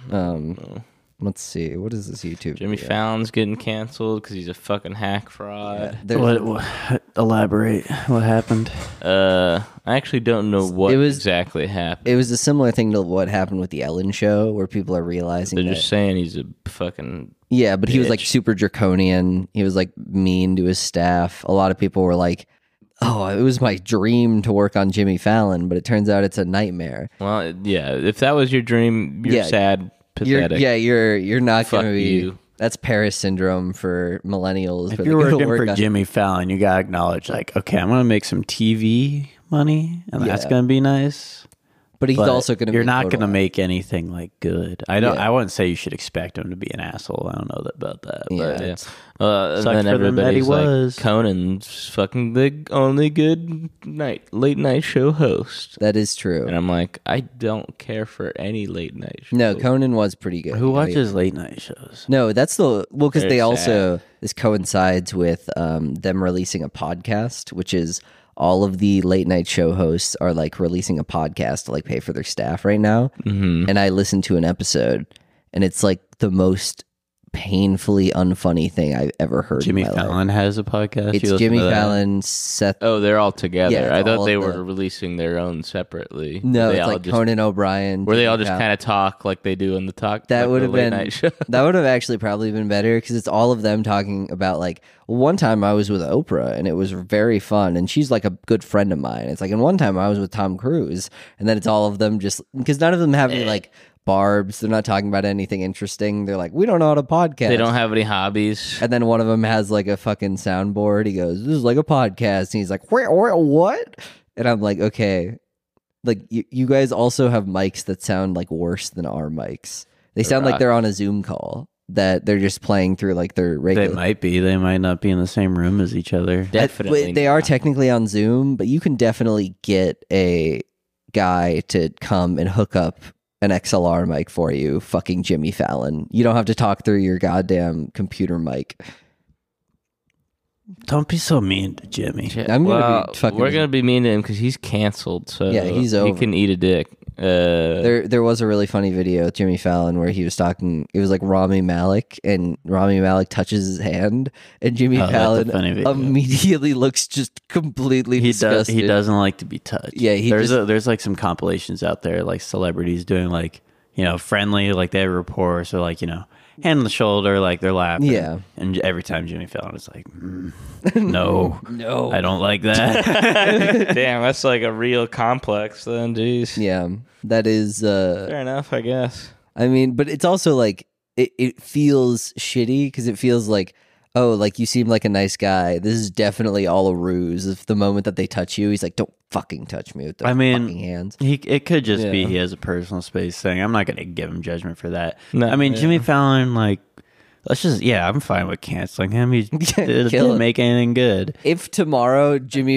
on? Let's see. What is this YouTube? Jimmy Fallon's getting canceled because he's a fucking hack fraud. What, elaborate. What happened? I actually don't know what exactly happened. It was a similar thing to what happened with the Ellen Show, where people are realizing they're just saying he's a fucking but he was like super draconian. He was like mean to his staff. A lot of people were like, oh, it was my dream to work on Jimmy Fallon, but it turns out it's a nightmare. Well, yeah, if that was your dream, you're sad, pathetic. You're not going to be. You. That's Paris syndrome for millennials. If you're working for Jimmy Fallon, you got to acknowledge, like, okay, I'm going to make some TV money, and that's going to be nice. But he's also going to. You're not going to make anything like good. I wouldn't say you should expect him to be an asshole. I don't know about that. But and then everybody's like, Conan's fucking the only good late night show host. That is true. And I'm like, I don't care for any late night show. No, Conan was pretty good. Who watches late night shows? No, that's because they also this coincides with them releasing a podcast, which is. All of the late night show hosts are like releasing a podcast to like pay for their staff right now. Mm-hmm. And I listened to an episode and it's like the most painfully unfunny thing I've ever heard. Jimmy Fallon has a podcast. It's Jimmy Fallon, Seth. Oh, they're all together. Yeah, I thought they were releasing their own separately. No, it's like Conan O'Brien. Where they all just kind of talk like they do on the talk. That like would have been night show. That would have actually probably been better because it's all of them talking about like. One time I was with Oprah and it was very fun, and she's like a good friend of mine. It's like, and one time I was with Tom Cruise, and then it's all of them just because none of them have any like. Barbs. They're not talking about anything interesting. They're like, we don't know how to podcast. They don't have any hobbies. And then one of them has like a fucking soundboard. He goes, this is like a podcast. And he's like, what? And I'm like, okay. Like, you guys also have mics that sound like worse than our mics. They sound like they're on a Zoom call that they're just playing through like their regular. They might be. They might not be in the same room as each other. Definitely. They are technically on Zoom, but you can definitely get a guy to come and hook up an XLR mic for you, fucking Jimmy Fallon. You don't have to talk through your goddamn computer mic. Don't be so mean to Jimmy. We're gonna be mean to him because he's canceled. So yeah, he's over. He can eat a dick. There was a really funny video with Jimmy Fallon where he was talking. It was like Rami Malek, and Rami Malek touches his hand, and Jimmy Fallon immediately looks just completely disgusted. He doesn't like to be touched. Yeah, there's like some compilations out there, like celebrities doing like friendly, like they have rapport. So like, hand on the shoulder, like they're laughing. Yeah. And every time Jimmy Fallon is like, no, No. I don't like that. Damn, that's like a real complex then. Jeez. Yeah, that is. Fair enough, I guess. I mean, but it's also like it feels shitty because it feels like, oh, like you seem like a nice guy. This is definitely all a ruse. If the moment that they touch you, he's like, don't fucking touch me with those fucking hands. It could just be Yeah. he has a personal space thing. I'm not going to give him judgment for that. No, I mean, yeah. Jimmy Fallon, like, I'm fine with canceling him. He Kill didn't it. make anything good. If tomorrow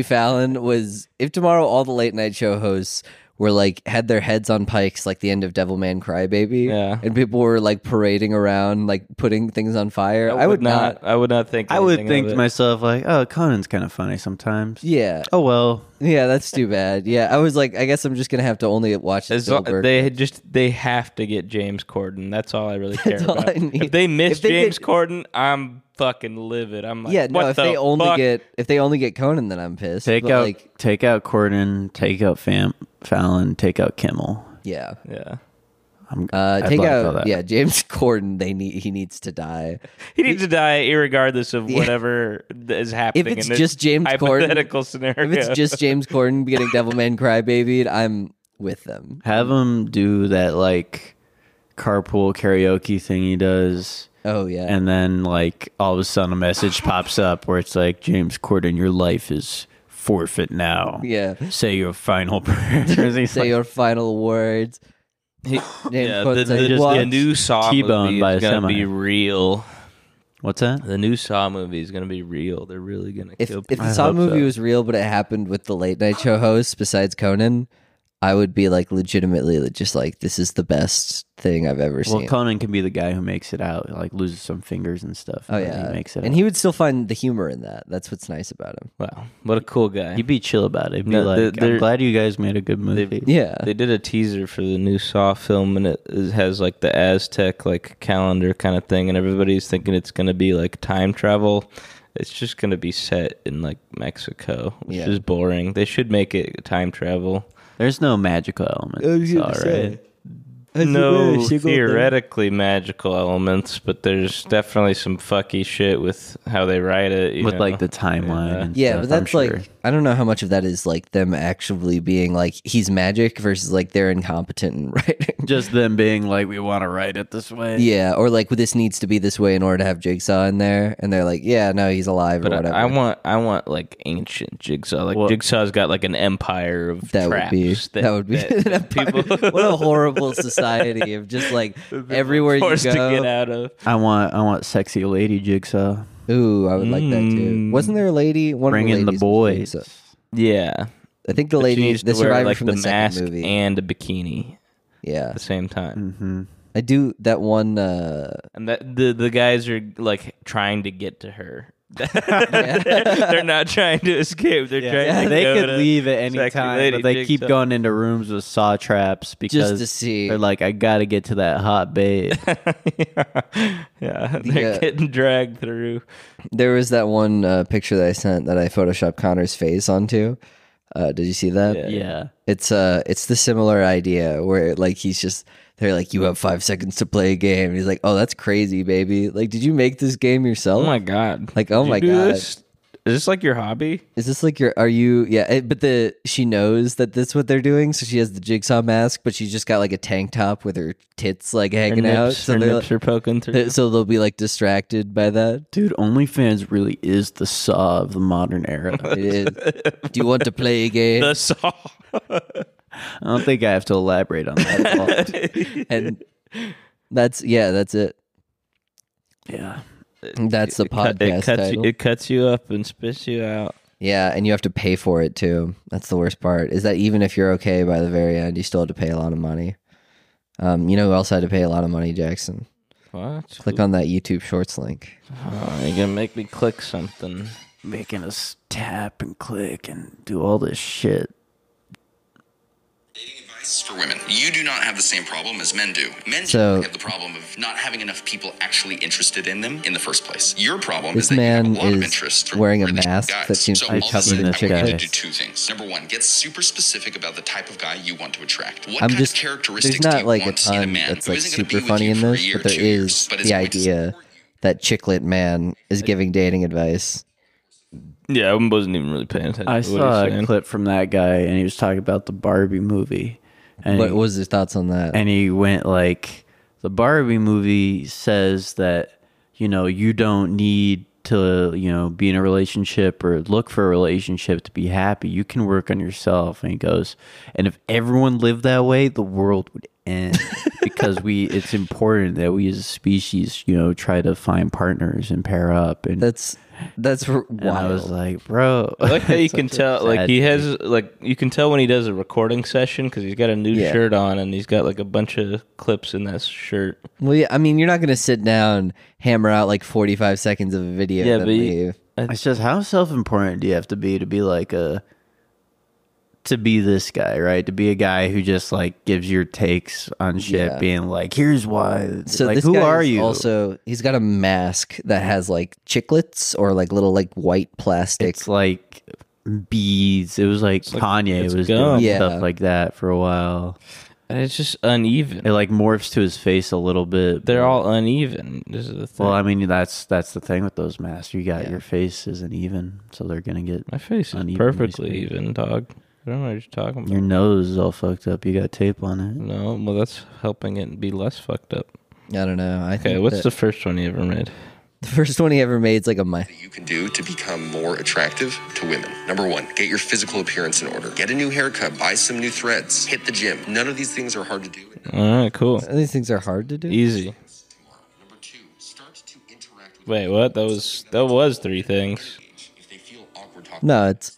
all the late night show hosts were like had their heads on pikes like the end of Devilman Crybaby, Yeah. and people were like parading around like putting things on fire, I would not. I would not think. I would anything think of to it. myself, like, oh, Conan's kind of funny sometimes. Yeah, Oh, well. yeah, that's too bad. Yeah, I was like, I guess I'm just gonna have to only watch As Bill lo- Burr. they have to get James Corden. That's all I really care That's all about. I need. If they miss If they James get- Corden, I'm fucking livid. I'm like, Yeah, no. what If the they only fuck? get Conan, then I'm pissed. Take But, out like, take out Corden, take out Fallon, take out Kimmel. yeah. Yeah, I'd Take like all out that. James Corden. He needs to die. he needs to die, irregardless of whatever is happening. If it's in this just James Corden- hypothetical scenario, If it's just James Corden getting Devilman Crybaby, I'm with them. Have him do that, like, carpool karaoke thing he does. Oh yeah. And then, like, all of a sudden a message pops up where it's like, James Corden, your life is forfeit now. yeah. Say your final prayers. Say your final words. James yeah, Corden the says, just "What?" the new Saw T-boned movie by a is gonna semi. be real. What's that? The new Saw movie is gonna be real. They're really gonna If kill if people. the I Saw hope movie so. was real, but it happened with the late night show hosts besides Conan, I would be like legitimately just like, this is the best thing I've ever Well, seen. Conan can be the guy who makes it out, like loses some fingers and stuff. Oh and yeah, he makes it. and out. he would still find the humor in that. That's what's nice about him. Wow, what a cool guy. He'd be chill about it. He'd be No, like, they're- I'm glad you guys made a good movie. Yeah, They did a teaser for the new Saw film, and it has like the Aztec like calendar kind of thing, and everybody's thinking it's gonna be like time travel. It's just gonna be set in like Mexico, which Yeah. is boring. They should make it time travel. There's no magical element. It's all right. No theoretically magical elements, but there's definitely some fucky shit with how they write it. you With know? like the timeline. Yeah. And yeah, stuff, but that's I'm like sure. I don't know how much of that is like them actually being like he's magic versus like they're incompetent in writing. Just them being like, we want to write it this way. Yeah, or like this needs to be this way in order to have Jigsaw in there, and they're like, yeah, no, he's alive But or whatever. I want like ancient Jigsaw. Like Well- Jigsaw's got like an empire of that traps. that would be that an empire. people What a horrible society of just like everywhere you forced to get go. out of. I want sexy lady Jigsaw. Ooh, I would like that too. Wasn't there a lady? One Bring of in the ladies was boys. Jigsaw. Yeah, I think the But she lady, needs the to wear, survivor like from the the mask second movie. and a bikini Yeah, at the same time. Mm-hmm. I do that one. And that the guys are like trying to get to her. They're not trying to escape. They're trying to They go could to leave at any sexy time, lady but they keep Jigsaw. going into rooms with saw traps because just to see. they're like, I gotta get to that hot babe. Yeah, they're Yeah. getting dragged through. There was that one picture that I sent that I photoshopped Connor's face onto. Did you see that? Yeah. Yeah. It's the similar idea where like he's just they're like, you have 5 seconds to play a game. And he's like, oh, that's crazy, baby. Like, did you make this game yourself? Oh my god! Like, oh Did you my do God. this? Is this like your hobby? Is this like are you but she knows that that's what they're doing, so she has the Jigsaw mask, but she's just got like a tank top with her tits like hanging out. So her they're nips are poking through. so they'll be like distracted by that. Dude, OnlyFans really is the saw of the modern era. It is. Do you want to play a game? The saw. I don't think I have to elaborate on that at all. And that's it. Yeah. That's the podcast title. It cuts you up and spits you out. Yeah, and you have to pay for it too. That's the worst part. Is that even if you're okay by the very end, you still have to pay a lot of money. You know who else had to pay a lot of money, Jackson? What? Click on that YouTube Shorts link. Oh, you're gonna make me click something. Making us tap and click and do all this shit. Dating advice for women. You do not have the same problem as men do. Men So- have the problem of not having enough people actually interested in them in the first place. Your problem This is that you have man a lot of is interest from wearing a really mask guys. that seems so to be all of a covered sudden, in I want you chicken. to do two things. Number one, get super specific about the type of guy you want to attract. What I'm kind just of characteristics there's do not you like a want to see in a ton man that's who like isn't gonna be super with funny you in for a this, year, but there 2 years, is but is the going to idea support you? that Chicklet Man is giving dating advice. Yeah, I wasn't even really paying attention. I to what saw he's a saying. clip from that guy, and he was talking about the Barbie movie. And What was his thoughts on that? and he went like, the Barbie movie says that, you know, you don't need to, you know, be in a relationship or look for a relationship to be happy. You can work on yourself. And he goes, and if everyone lived that way, the world would end because it's important that we as a species, you know, try to find partners and pair up. And That's wild. and I was like, bro, I like how you Such can a tell, like sad he thing. has, like you can tell when he does a recording session because he's got a new Yeah. shirt on and he's got like a bunch of clips in that shirt. Well, yeah, I mean, you're not going to sit down, hammer out like 45 seconds of a video, Yeah, then but leave. It's just, how self-important do you have to be like to be this guy, right? To be a guy who just like gives your takes on shit, Yeah. being like, here's why. So like, this who guy are is you? Also, he's got a mask that has like chiclets or like little like white plastic. It's like beads. It was like Kanye it's was gum. doing Yeah. stuff like that for a while. And it's just uneven. It like morphs to his face a little bit. They're but- all uneven. This is the thing. Well, I mean, that's the thing with those masks. You got your face isn't even, so they're gonna get My face is unevenly perfectly spaced. even, dog. I don't know what you're talking about. Your nose is all fucked up. You got tape on it. No, well, that's helping it be less fucked up. I don't know. I Okay, think what's that the first one you ever made? the first one he ever made is like a mic. That you can do to become more attractive to women. Number one, get your physical appearance in order. Get a new haircut, buy some new threads, hit the gym. None of these things are hard to do. All right, cool, These things are hard to do. easy. Number two, start to interact with Wait, what? That was three things. if they feel awkward talking No, it's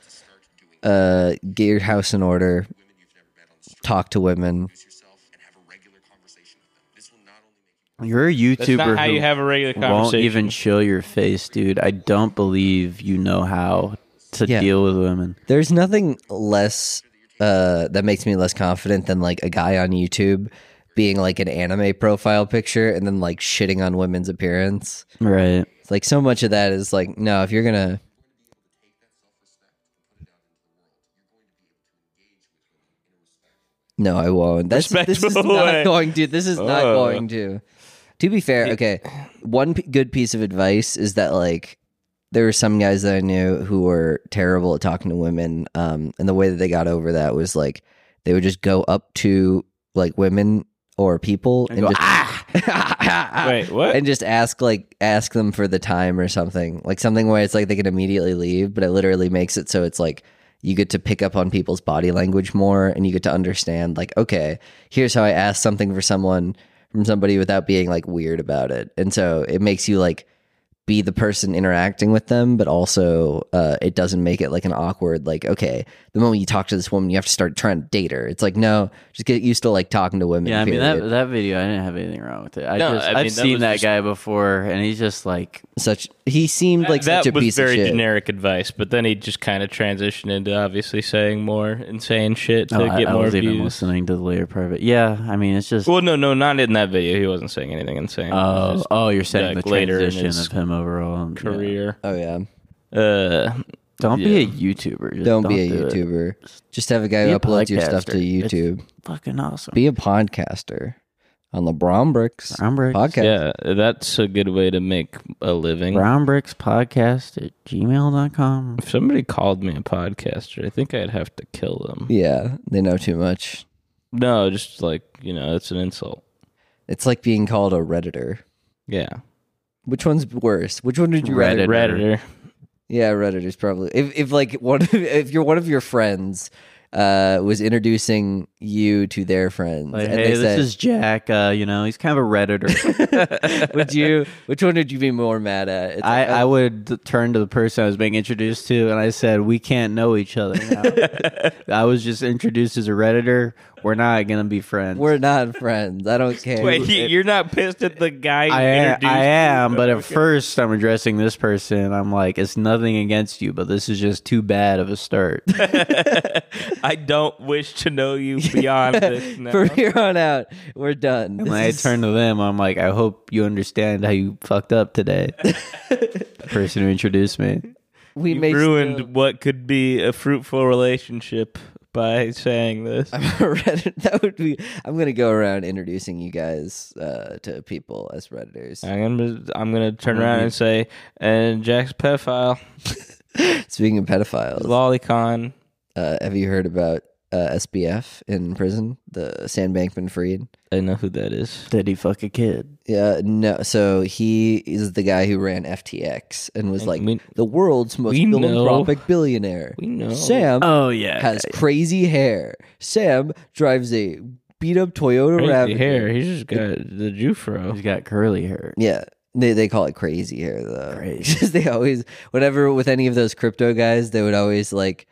get your house in order, talk to women. yourself and have a regular conversation with them. This will not only make you You're a YouTuber That's not how who you have a regular won't conversation. even show your face, dude. I don't believe you know how to Yeah. deal with women. There's nothing less that makes me less confident than like a guy on YouTube being like an anime profile picture and then like shitting on women's appearance. Right. It's like so much of that is like, no, if you're gonna No, I won't. This is Respectful not way. going to. This is not Oh. going to. To be fair, okay. One good piece of advice is that like there were some guys that I knew who were terrible at talking to women, and the way that they got over that was like they would just go up to like women or people and go, just Wait, what? and just ask them for the time or something, like something where it's like they can immediately leave, but it literally makes it so it's like you get to pick up on people's body language more and you get to understand like, okay, here's how I ask something for someone from somebody without being like weird about it. And so it makes you like be the person interacting with them, but also it doesn't make it like an awkward, like, okay, the moment you talk to this woman, you have to start trying to date her. It's like, no, just get used to like talking to women. Yeah, I mean period. that video, I didn't have anything wrong with it. No, I mean, I've that seen was that just- guy before, and he's just like, He seemed like that such a was piece very of shit. generic advice, but then he just kind of transitioned into obviously saying more insane shit to I get more was even views. listening to the later part of it. Yeah, I mean, it's just. Well, no, not in that video. He wasn't saying anything insane. It was just Oh, you're saying like, the later in transition his of him overall. Yeah. career. Oh yeah. Don't be a Yeah. YouTuber. Just Don't be a do it. YouTuber. Just have a guy Be who a uploads your stuff to podcaster. It's YouTube. Fucking awesome. Be a podcaster on the Brown Bricks Brown Bricks. podcast. Yeah, that's a good way to make a living. Brown Bricks Podcast at gmail.com. If somebody called me a podcaster, I think I'd have to kill them. Yeah, they know too much. No, just like, it's an insult. It's like being called a redditor. Yeah. Which one's worse? Which one would you rather? Redditor. Yeah, Redditor's probably. If like if you're one of your friends was introducing you to their friends, Like, and hey, they this said, is Jack. He's kind of a Redditor. which one would you be more mad at? It's like, I would turn to the person I was being introduced to, and I said, "We can't know each other now." I was just introduced as a Redditor. We're not gonna be friends. we're not friends. I don't care. Wait, you're not pissed at the guy who I introduced am, you? but at first I'm addressing this person. I'm like, it's nothing against you, but this is just too bad of a start. I don't wish to know you beyond this now. From here on out, we're done. When I turn to them, I'm like, I hope you understand how you fucked up today. The person who introduced me. we You may ruined still- what could be a fruitful relationship by saying this. That would be. I'm gonna go around introducing you guys to people as Redditors. I'm gonna turn around and say, and Jack's a pedophile. Speaking of pedophiles, Lolicon. have you heard about SBF in prison? The Sam Bankman-Fried. I know who that is. Did he fuck a kid? Yeah, no. So he is the guy who ran FTX and was like we- the world's most we know. philanthropic billionaire. We know. Sam Oh, yeah. has crazy hair. Sam drives a beat up Toyota Crazy Ravager. hair. He's just got the Jufro. He's got curly hair. Yeah. They call it crazy hair though. Crazy. 'Cause they always whenever with any of those crypto guys, they'd always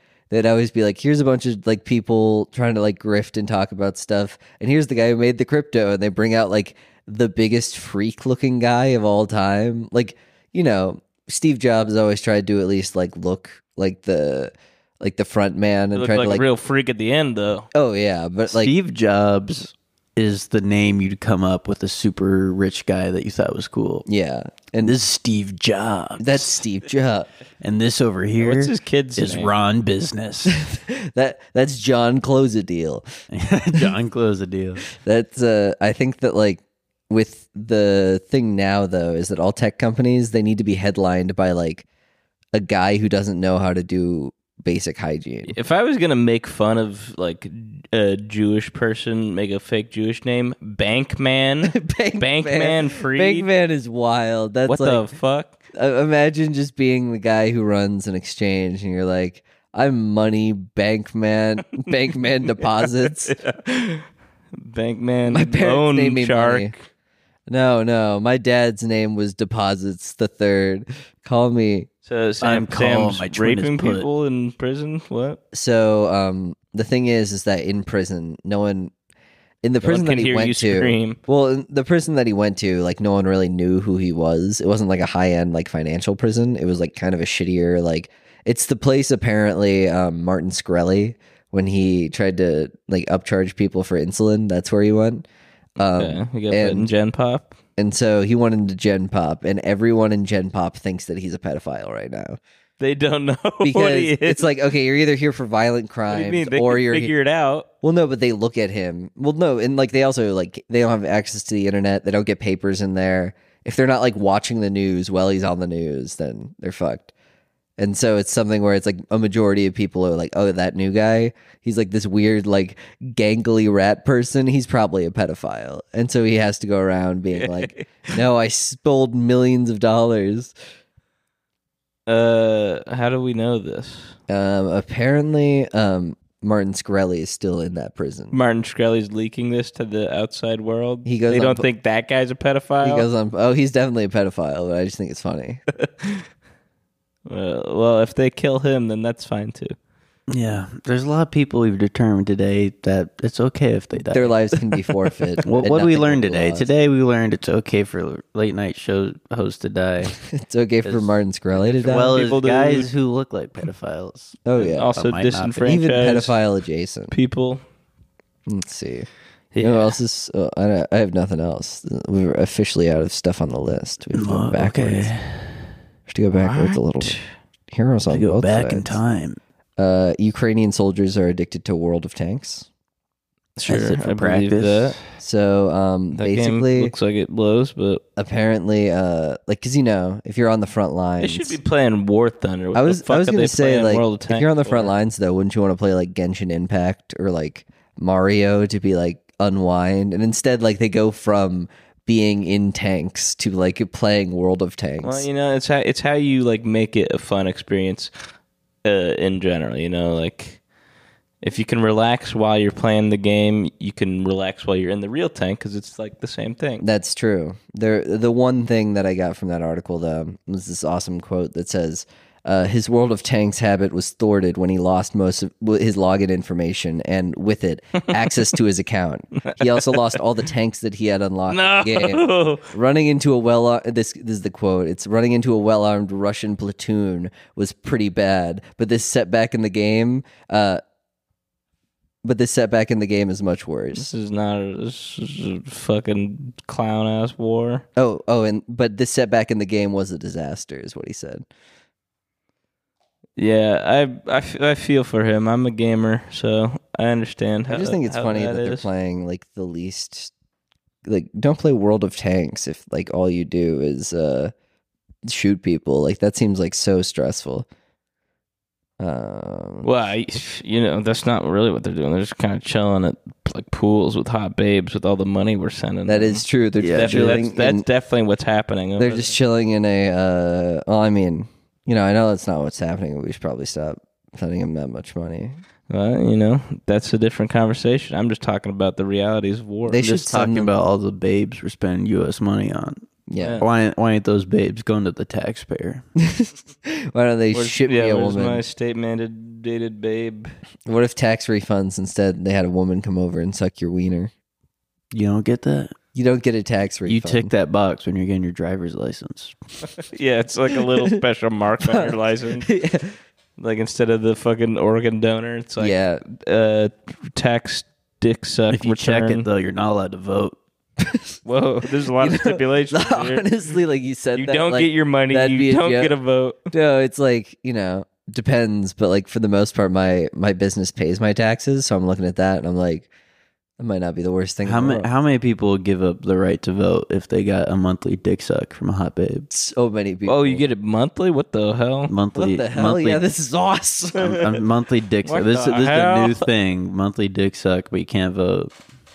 be like, here's a bunch of like people trying to like grift and talk about stuff, and here's the guy who made the crypto, and they bring out like the biggest freak looking guy of all time. Like, you know, Steve Jobs always tried to at least like look like the front man He and looked tried like to like a real freak at the end, though. oh yeah, but like Steve Jobs is the name you'd come up with a super rich guy that you thought was cool. yeah, And and this is Steve Jobs. that's Steve Jobs. And this over here What's his kid's is name? Ron Business. That's John Close a Deal. John Close a deal. That's I think that like with the thing now though is that all tech companies they need to be headlined by like a guy who doesn't know how to do basic hygiene. If I was gonna make fun of like a Jewish person, make a fake Jewish name, Bankman, Bankman Fried. Bankman is wild. That's What like the fuck? imagine just being the guy who runs an exchange and you're like, I'm Money Bankman, Bankman Deposits. Bankman, My parents Loan named me Shark. Money. No, my dad's name was Deposits the Third. Call me. So I'm calling Sam's my twin is raping put. people in prison. What? So the thing is that in prison, no one in the prison can that he hear went you to. scream. Well, in the prison that he went to, like no one really knew who he was. It wasn't like a high end like financial prison. It was like kind of a shittier like. It's the place apparently Martin Shkreli when he tried to like upcharge people for insulin. That's where he went. Okay, we got put in and- Gen Pop. And so he went into Gen Pop, and everyone in Gen Pop thinks that he's a pedophile right now They don't know because what he is. it's like, okay, you're either here for violent what do you crimes mean? They or can you're figure it out. Well, no, but they look at him. Well, no, and like they also like they don't have access to the internet. They don't get papers in there. If they're not like watching the news while he's on the news, then they're fucked. And so it's something where it's like a majority of people are like, oh, that new guy, he's like this weird, like gangly rat person. He's probably a pedophile. And so he has to go around being like, no, I stole millions of dollars. How do we know this? Apparently, Martin Shkreli is still in that prison. Martin Shkreli's leaking this to the outside world. He goes They on don't po- think that guy's a pedophile. He goes on, oh, he's definitely a pedophile, but I just think it's funny. Well, if they kill him, then that's fine too. Yeah. There's a lot of people we've determined today that it's okay if they die. Their lives can be forfeit. What and did we nothing learn will be today? lost. Today we learned it's okay for late night show hosts to die. It's okay for Martin Shkreli to As die. well as People do- guys who look like pedophiles. oh yeah, Also might not be. disenfranchised even pedophile adjacent. people. Let's see. You know what else is? I have nothing else. We were officially out of stuff on the list. We've gone backwards. We have to go backwards a little. Heroes on To go both back in sides. time. Ukrainian soldiers are addicted to World of Tanks. Sure, That's it for I believe practice. that. So That basically, game looks like it blows, but apparently, like because you know, if you're on the front they lines, should be playing War Thunder. What I the was fuck are gonna they say playing like World of if you're on the Tanks front for? lines though, wouldn't you want to play like Genshin Impact or like Mario to be like unwind? And instead, like they go from being in tanks to like playing World of Tanks. Well, you know, it's how you like make it a fun experience in general. You know, like if you can relax while you're playing the game, you can relax while you're in the real tank because it's like the same thing. That's true. The one thing that I got from that article though was this awesome quote that says, his World of Tanks habit was thwarted when he lost most of his login information and with it access to his account. He also lost all the tanks that he had unlocked in the game. No, Running into a this is the quote. It's running into a well-armed Russian platoon was pretty bad, but this setback in the game But the setback in the game is much worse. This is a fucking clown ass war. But the setback in the game was a disaster, is what he said. Yeah, I feel for him. I'm a gamer, so I understand. I just think it's funny that they're playing like the least. Like, don't play World of Tanks if like all you do is shoot people. Like that seems like so stressful. Well, that's not really what they're doing. They're just kind of chilling at like pools with hot babes with all the money we're sending. That is true. They're just chilling. That's definitely what's happening. They're just chilling in a. Well, I mean, I know that's not what's happening. We should probably stop sending them that much money. Well, that's a different conversation. I'm just talking about the realities of war. They I'm should just talking about all the babes we're spending U.S. money on. Yeah. Why ain't those babes going to the taxpayer? Why don't they ship me a where's woman? my state mandated babe? What if tax refunds instead they had a woman come over and suck your wiener? You don't get that? You don't get a tax refund. You tick that box when you're getting your driver's license. Yeah, it's like a little special mark on your license. Yeah. Like instead of the fucking organ donor, it's like tax dick suck If you return. check it though, you're not allowed to vote. Whoa, there's a lot of stipulations here. Honestly, like you said, You that, don't like, get your money. that'd be You a don't joke. get a vote. No, it's like, depends, but like for the most part, my business pays my taxes, so I'm looking at that and I'm like, that might not be the worst thing. How in the many world. how many people would give up the right to vote if they got a monthly dick suck from a hot babe? So many people. Oh, you get it monthly? What the hell? Monthly, What the hell? monthly, Yeah, this is awesome. a monthly dick suck. What This the is a hell? new thing. Monthly dick suck, but you can't vote.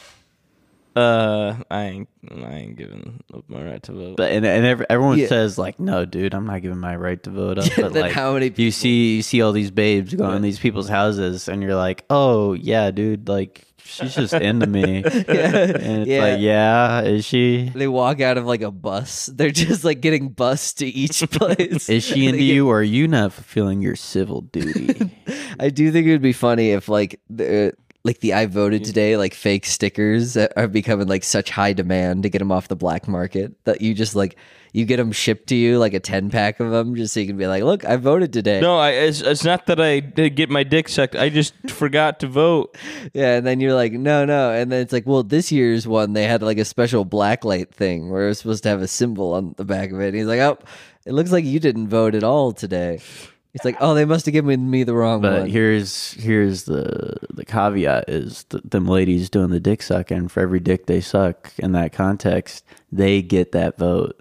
I ain't giving up my right to vote. But everyone Yeah. says like, no, dude, I'm not giving my right to vote up. But Then like, how many you see all these babes going in these people's houses, and you're like, oh yeah, dude, like she's just into me. And it's like, yeah, is she? They walk out of like a bus. They're just like getting bused to each place. Is she into you, or are you not fulfilling your civil duty? I do think it would be funny if like the I voted today, like fake stickers are becoming like such high demand to get them off the black market that you just like you get them shipped to you like a 10-pack of them just so you can be like, look, I voted today. No, it's not that I did get my dick sucked. I just forgot to vote. Yeah, and then you're like, no, and then it's like, well, this year's one they had like a special blacklight thing where it was supposed to have a symbol on the back of it. And he's like, oh, it looks like you didn't vote at all today. It's like, oh, they must have given me the wrong But one. here's the caveat is them ladies doing the dick sucking. For every dick they suck in that context, they get that vote.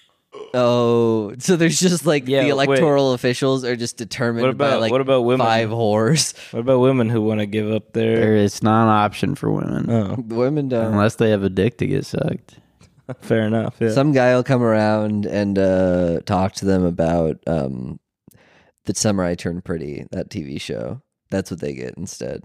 Oh, so there's just like Yeah, the wait. electoral officials are just determined by like what about women? 5 whores. What about women who want to give up their? It's not an option for women Oh, Women don't. unless they have a dick to get sucked. fair enough. Yeah. Some guy will come around and talk to them about The Summer I Turned Pretty, that TV show. That's what they get instead.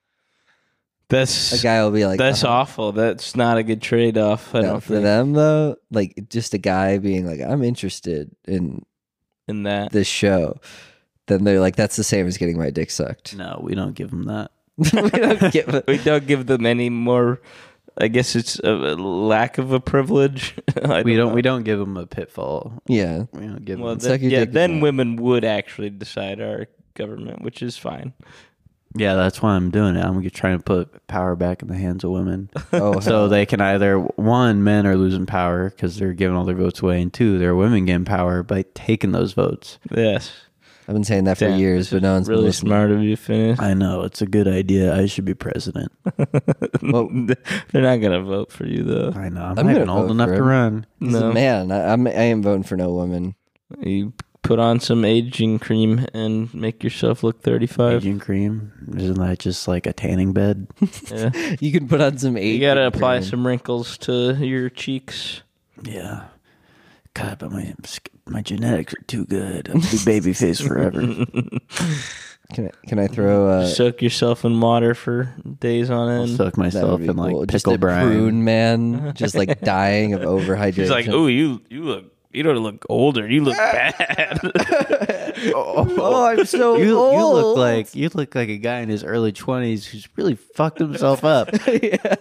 A That's guy will be like, that's awful. That's not a good trade off. I No, don't for think them though, like just a guy being like, I'm interested in in that. this show. Then they're like, that's the same as getting my dick sucked. No, we don't give them that. We don't give We don't give them any more. I guess it's a lack of a privilege. We know. don't give them a pitfall. Yeah. We don't give Well, them. Suck your dick then again. women would actually decide our government, which is fine. Yeah, that's why I'm doing it. I'm trying to put power back in the hands of women. Oh, So hell. they can either, one, men are losing power because they're giving all their votes away, and two, there are women getting power by taking those votes. Yes. I've been saying that for Damn, years, this but no is one's been really listening. smart of you, Phineas. I know, it's a good idea. I should be president. Well, They're not gonna vote for you though. I know. I'm I'm not even gonna old vote enough for to him. run. He's a No. man. I ain't voting for no woman. You put on some aging cream and make yourself look 35. Aging cream. Isn't that just like a tanning bed? Yeah. You can put on some You gotta aging apply cream. some wrinkles to your cheeks. Yeah. God, but my genetics are too good. I'll be baby face forever. Can I throw Soak yourself in water for days on I'll end. suck that myself would be in like cool. Just pickle a brine. prune man, just like dying of overhydration. He's like, "Oh, you look. You don't look older. You look bad." oh, I'm so You old. you look like a guy in his early 20s who's really fucked himself up. Yeah.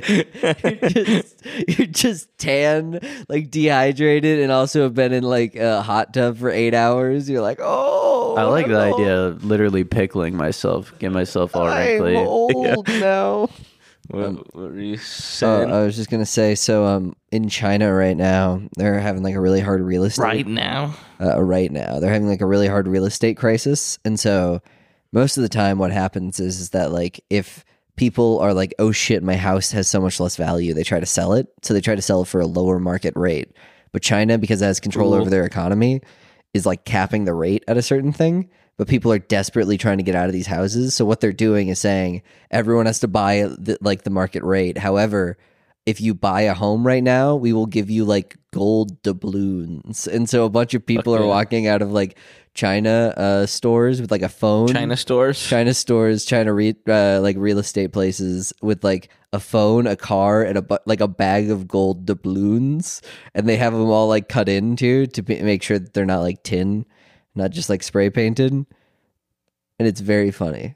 you're just tan, like dehydrated, and also have been in like a hot tub for 8 hours. You're like, oh. I like the idea of literally pickling myself, get myself all wrinkly. I'm old now. What were you saying? I was just gonna say. So, in China right now, they're having like a really hard real estate. right now? Right now, they're having like a really hard real estate crisis, and so most of the time, what happens is that like if people are like, oh shit, my house has so much less value, they try to sell it. So they try to sell it for a lower market rate. But China, because it has control over their economy, is like capping the rate at a certain thing. But people are desperately trying to get out of these houses. So what they're doing is saying everyone has to buy like the market rate. However, if you buy a home right now, we will give you like gold doubloons. And so a bunch of people are walking out of like China stores with like a phone. China stores? China like real estate places with like a phone, a car, and like a bag of gold doubloons, and they have them all like cut into to make sure that they're not like tin, not just like spray painted, and it's very funny.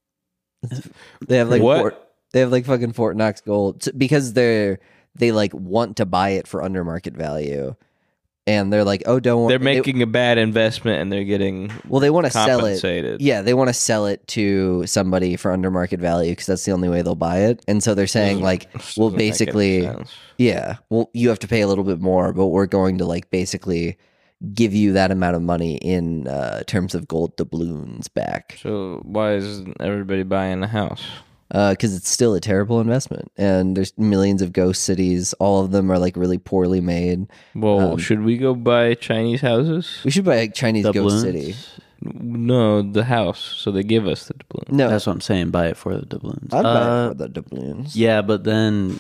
They have like What? they have like fucking Fort Knox gold because they like want to buy it for under market value. And they're like, oh, don't worry. They're making a bad investment and they're getting they want to sell it. compensated. Yeah, they want to sell it to somebody for under market value because that's the only way they'll buy it. And so they're saying like, well, Doesn't make any basically, sense. yeah, well, you have to pay a little bit more, but we're going to like basically give you that amount of money in terms of gold doubloons back. So why isn't everybody buying a house? Because it's still a terrible investment, and there's millions of ghost cities. All of them are like really poorly made. Well, should we go buy Chinese houses? We should buy a Chinese Doubloons? ghost city. No, the house. So they give us the doubloons. No, That's what I'm saying. Buy it for the doubloons. I'd buy it for the doubloons. Yeah, but then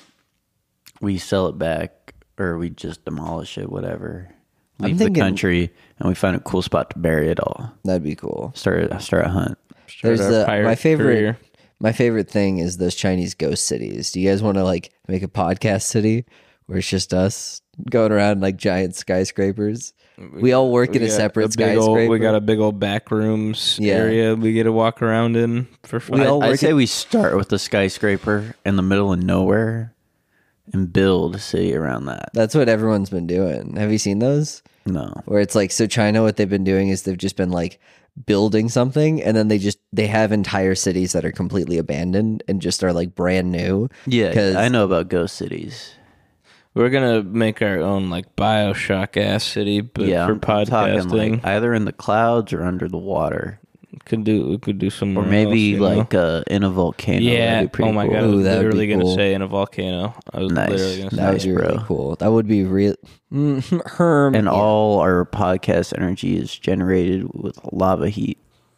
we sell it back, or we just demolish it, whatever. Leave the thinking- country, and we find a cool spot to bury it all. That'd be cool. Start a hunt. There's our the pirate my favorite. career. My favorite thing is those Chinese ghost cities. Do you guys want to like make a podcast city where it's just us going around like giant skyscrapers? We all work in a got separate big old- skyscraper. we got a big old back rooms Yeah. area we get to walk around in for fun. We all I work say we start with a skyscraper in the middle of nowhere and build a city around that. That's what everyone's been doing. Have you seen those? No. Where it's like, so China, what they've been doing is they've just been like building something, and then they have entire cities that are completely abandoned and just are like brand new. Yeah, 'Cause- I know about ghost cities. We're gonna make our own like BioShock ass city, but Yeah, for I'm talking podcasting, like either in the clouds or under the water, we could do some or maybe like in a volcano. yeah. That'd be pretty Oh my cool. god, I was Ooh, that would literally be gonna cool. say in a volcano. I was Nice. literally gonna say That would Nice, be really bro. cool. That would be real. Herm. And all our podcast energy is generated with lava heat.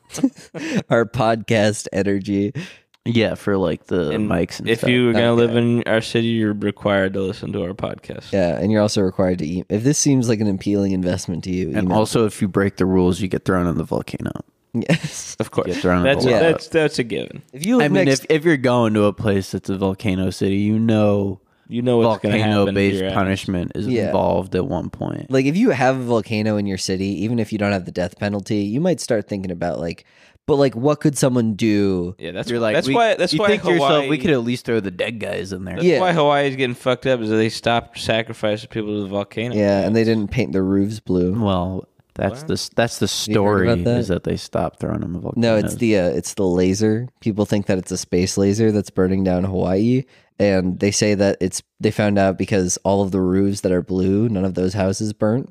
our podcast energy. Yeah, for like the And mics and if stuff. you were gonna Okay. live in our city, you're required to listen to our podcast. Yeah, and you're also required to if this seems like an appealing investment to you. and email. also, if you break the rules, you get thrown in the volcano. yes. Of course, Get thrown in the that's volcano. that's a given. If you live I mean, next, if you're going to a place that's a volcano city, you know You know what's gonna happen. to volcano-based your ass. punishment is Yeah. involved at one point. like if you have a volcano in your city, even if you don't have the death penalty, you might start thinking about like, but like, what could someone do? Yeah, that's You're like, that's we- why that's you why think to Hawaii, yourself, we could at least throw the dead guys in there. That's Yeah. why Hawaii's getting fucked up is that they stopped sacrificing people to the volcano. Yeah, and they didn't paint the roofs blue. Well, that's the heard story about that? is that they stopped throwing them in volcanoes. No, it's the laser. People think that it's a space laser that's burning down Hawaii, and they say that they found out because all of the roofs that are blue, none of those houses burnt,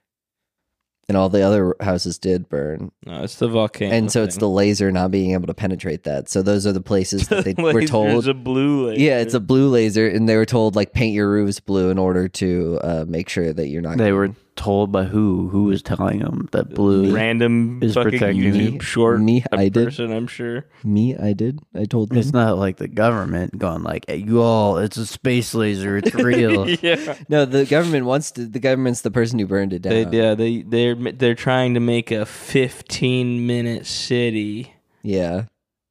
and all the other houses did burn. No, it's the volcano. And so it's the laser not being able to penetrate that. So those are the places that they were told. a blue laser. Yeah, it's a blue laser, and they were told like paint your roofs blue in order to make sure that you're not. They were told by who? Who was telling them that blue? random is fucking protecting YouTube you. short Me, a I did. person, I'm sure. Me, I did. I told them. It's not like the government going like, "Hey, you all, it's a space laser. It's real." Yeah. No, the government wants to. The government's the person who burned it down. They're trying to make a 15-minute city. Yeah.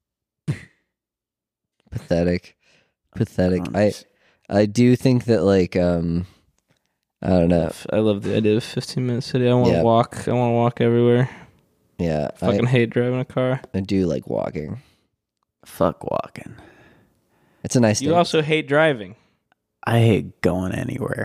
Pathetic. Um, I do think that like I don't know. I love the idea of 15-minute city. I want to Yeah. walk. I want to walk everywhere. Yeah, Fucking hate driving a car. I do like walking. Fuck walking. It's a nice You day. also hate driving. I hate going anywhere.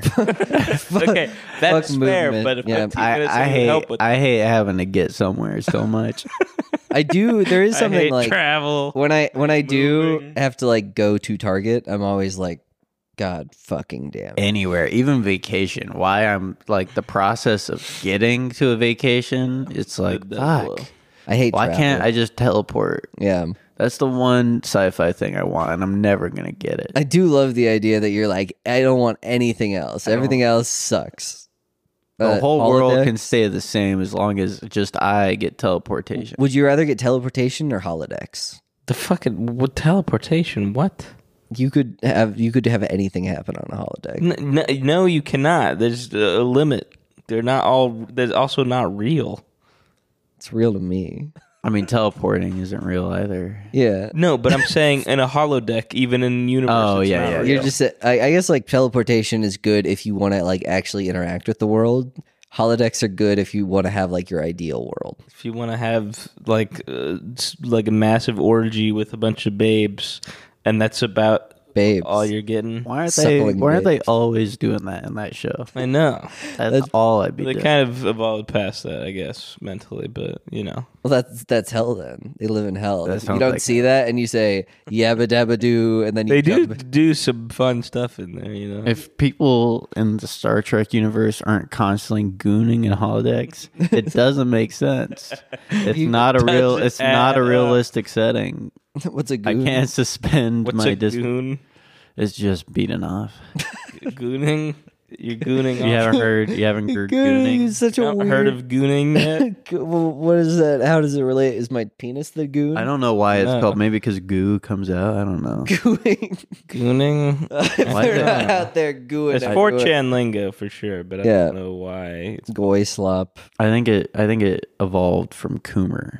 Okay, that's fuck fair, movement. but if Yeah. 15 minutes doesn't help with I hate having to get somewhere so much. I do. There is I something hate like travel. when I do moving. have to like go to Target, I'm always like, God fucking damn. Anywhere, even vacation. Why I'm like the process of getting to a vacation. It's like does fuck. blow. I hate. Why travel. can't I just teleport? Yeah, That's the one sci-fi thing I want, and I'm never gonna get it. I do love the idea that you're like, I don't want anything else. Everything else sucks. The whole world holodeck? can stay the same as long as just I get teleportation. Would you rather get teleportation or holodecks? The fucking what teleportation? What? You could have anything happen on a holodeck. No, you cannot. There's a limit. They're not all. They're also not real. It's real to me. I mean, teleporting isn't real either. Yeah. No, but I'm saying in a holodeck, even in universe. Oh, it's yeah, not yeah, real. You're just. I guess like teleportation is good if you want to like actually interact with the world. Holodecks are good if you want to have like your ideal world. If you want to have like a massive orgy with a bunch of babes, and that's about Babes. all you're getting. Why aren't Suckling they babes. always doing that in that show? I know. That's all I'd be They doing. kind of evolved past that, I guess, mentally, but you know. Well, that's hell. Then they live in hell. That You sounds don't like see that, and you say yabba dabba doo, and then you They do jump- do some fun stuff in there, you know. If people in the Star Trek universe aren't constantly gooning in holodecks, it doesn't make sense. It's not a real. It's not a add up. realistic setting. What's a I goon? can't suspend What's my a dis. goon? It's just beating off. Gooning? You're gooning. You off. haven't heard. You haven't heard Gooning gooning. is such a Not weird. heard of gooning yet? Well, what is that? How does it relate? Is my penis the goon? I don't know why it's No. called. Maybe because goo comes out. I don't know. Gooing. Gooning? If Why they're not? not out there gooing. It's I 4chan lingo for sure, but I Yeah. don't know why. It's Goy slop. I think it evolved from Coomer.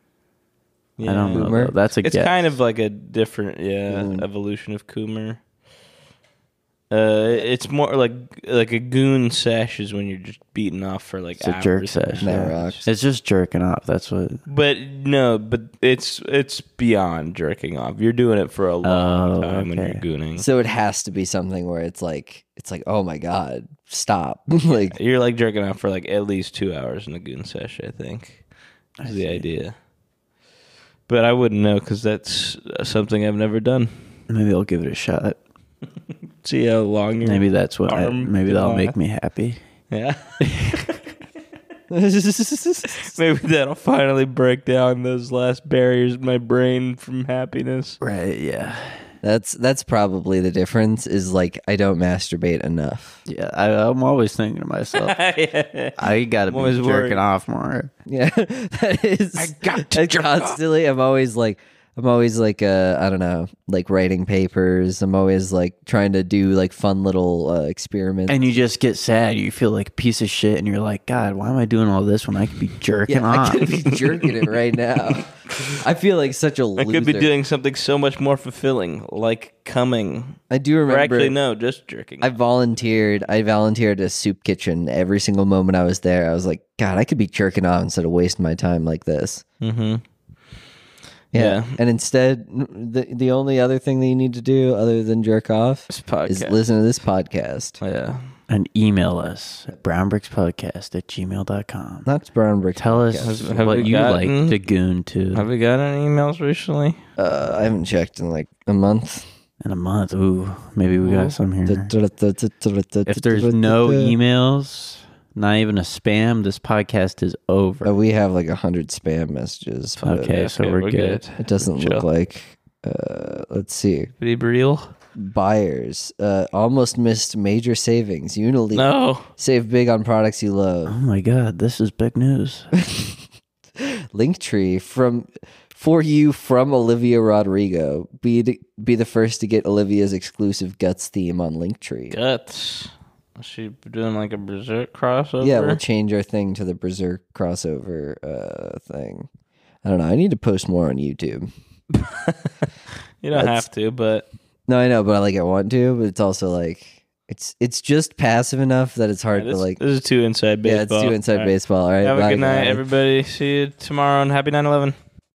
I don't know. Coomer? Though. That's a It's guess. kind of like a different, Mm. evolution of Coomer. It's more like a goon sesh is when you're just beating off for like It's a hours. jerk sesh. That yeah. rocks. It's just jerking off. That's what. But no, but it's beyond jerking off. You're doing it for a long Oh, time when you're okay. gooning. So it has to be something where it's like oh my god, stop. Like You're like jerking off for like at least 2 hours in a goon sesh, I think. Is the idea. But I wouldn't know because that's something I've never done. Maybe I'll give it a shot. See how long you're. Maybe that's what. arm Maybe can that'll last. make me happy. Yeah. Maybe that'll finally break down those last barriers in my brain from happiness. Right. Yeah. that's probably the difference. Is like I don't masturbate enough. Yeah. I'm always thinking to myself, I gotta be always jerking worried. off more. Yeah, that is. I got to and jerk off. constantly. I'm always like I don't know, like writing papers. I'm always like trying to do like fun little experiments. And you just get sad. You feel like a piece of shit, and you're like, God, why am I doing all this when I could be jerking yeah, I off? could be jerking it right now. I feel like such a I loser. could be doing something so much more fulfilling, like coming. I do Or remember. actually, no, just jerking. I volunteered at a soup kitchen. Every single moment I was there, I was like, God, I could be jerking off instead of wasting my time like this. Mm-hmm. Yeah. Yeah. And instead, the only other thing that you need to do other than jerk off This podcast. is listen to this podcast. Yeah. And email us at brownbrickspodcast@gmail.com. Not Brown Brick. Tell us Podcast. Have what we you gotten- like to goon to Have we got any emails recently? I haven't checked in like a month. in a month. Ooh, maybe we got some here. If If there's no emails, not even a spam, this podcast is over. we have like 100 spam messages. But Okay, so we're good. It doesn't Chill. look like. Let's see. Pretty real? Buyers almost missed major savings. Unilever No. save big on products you love. Oh my God, this is big news. Linktree for you from Olivia Rodrigo. Be the first to get Olivia's exclusive Guts theme on Linktree. Guts. Is she doing like a Berserk crossover? Yeah, we'll change our thing to the Berserk crossover thing. I don't know. I need to post more on YouTube. You don't have to, but No, I know, but I want to. But it's also like it's just passive enough that it's hard this, to like. this is too inside Yeah, baseball. it's too inside All right. baseball. All right, Have a bye, good night, guys. everybody. See you tomorrow, and happy 9/11.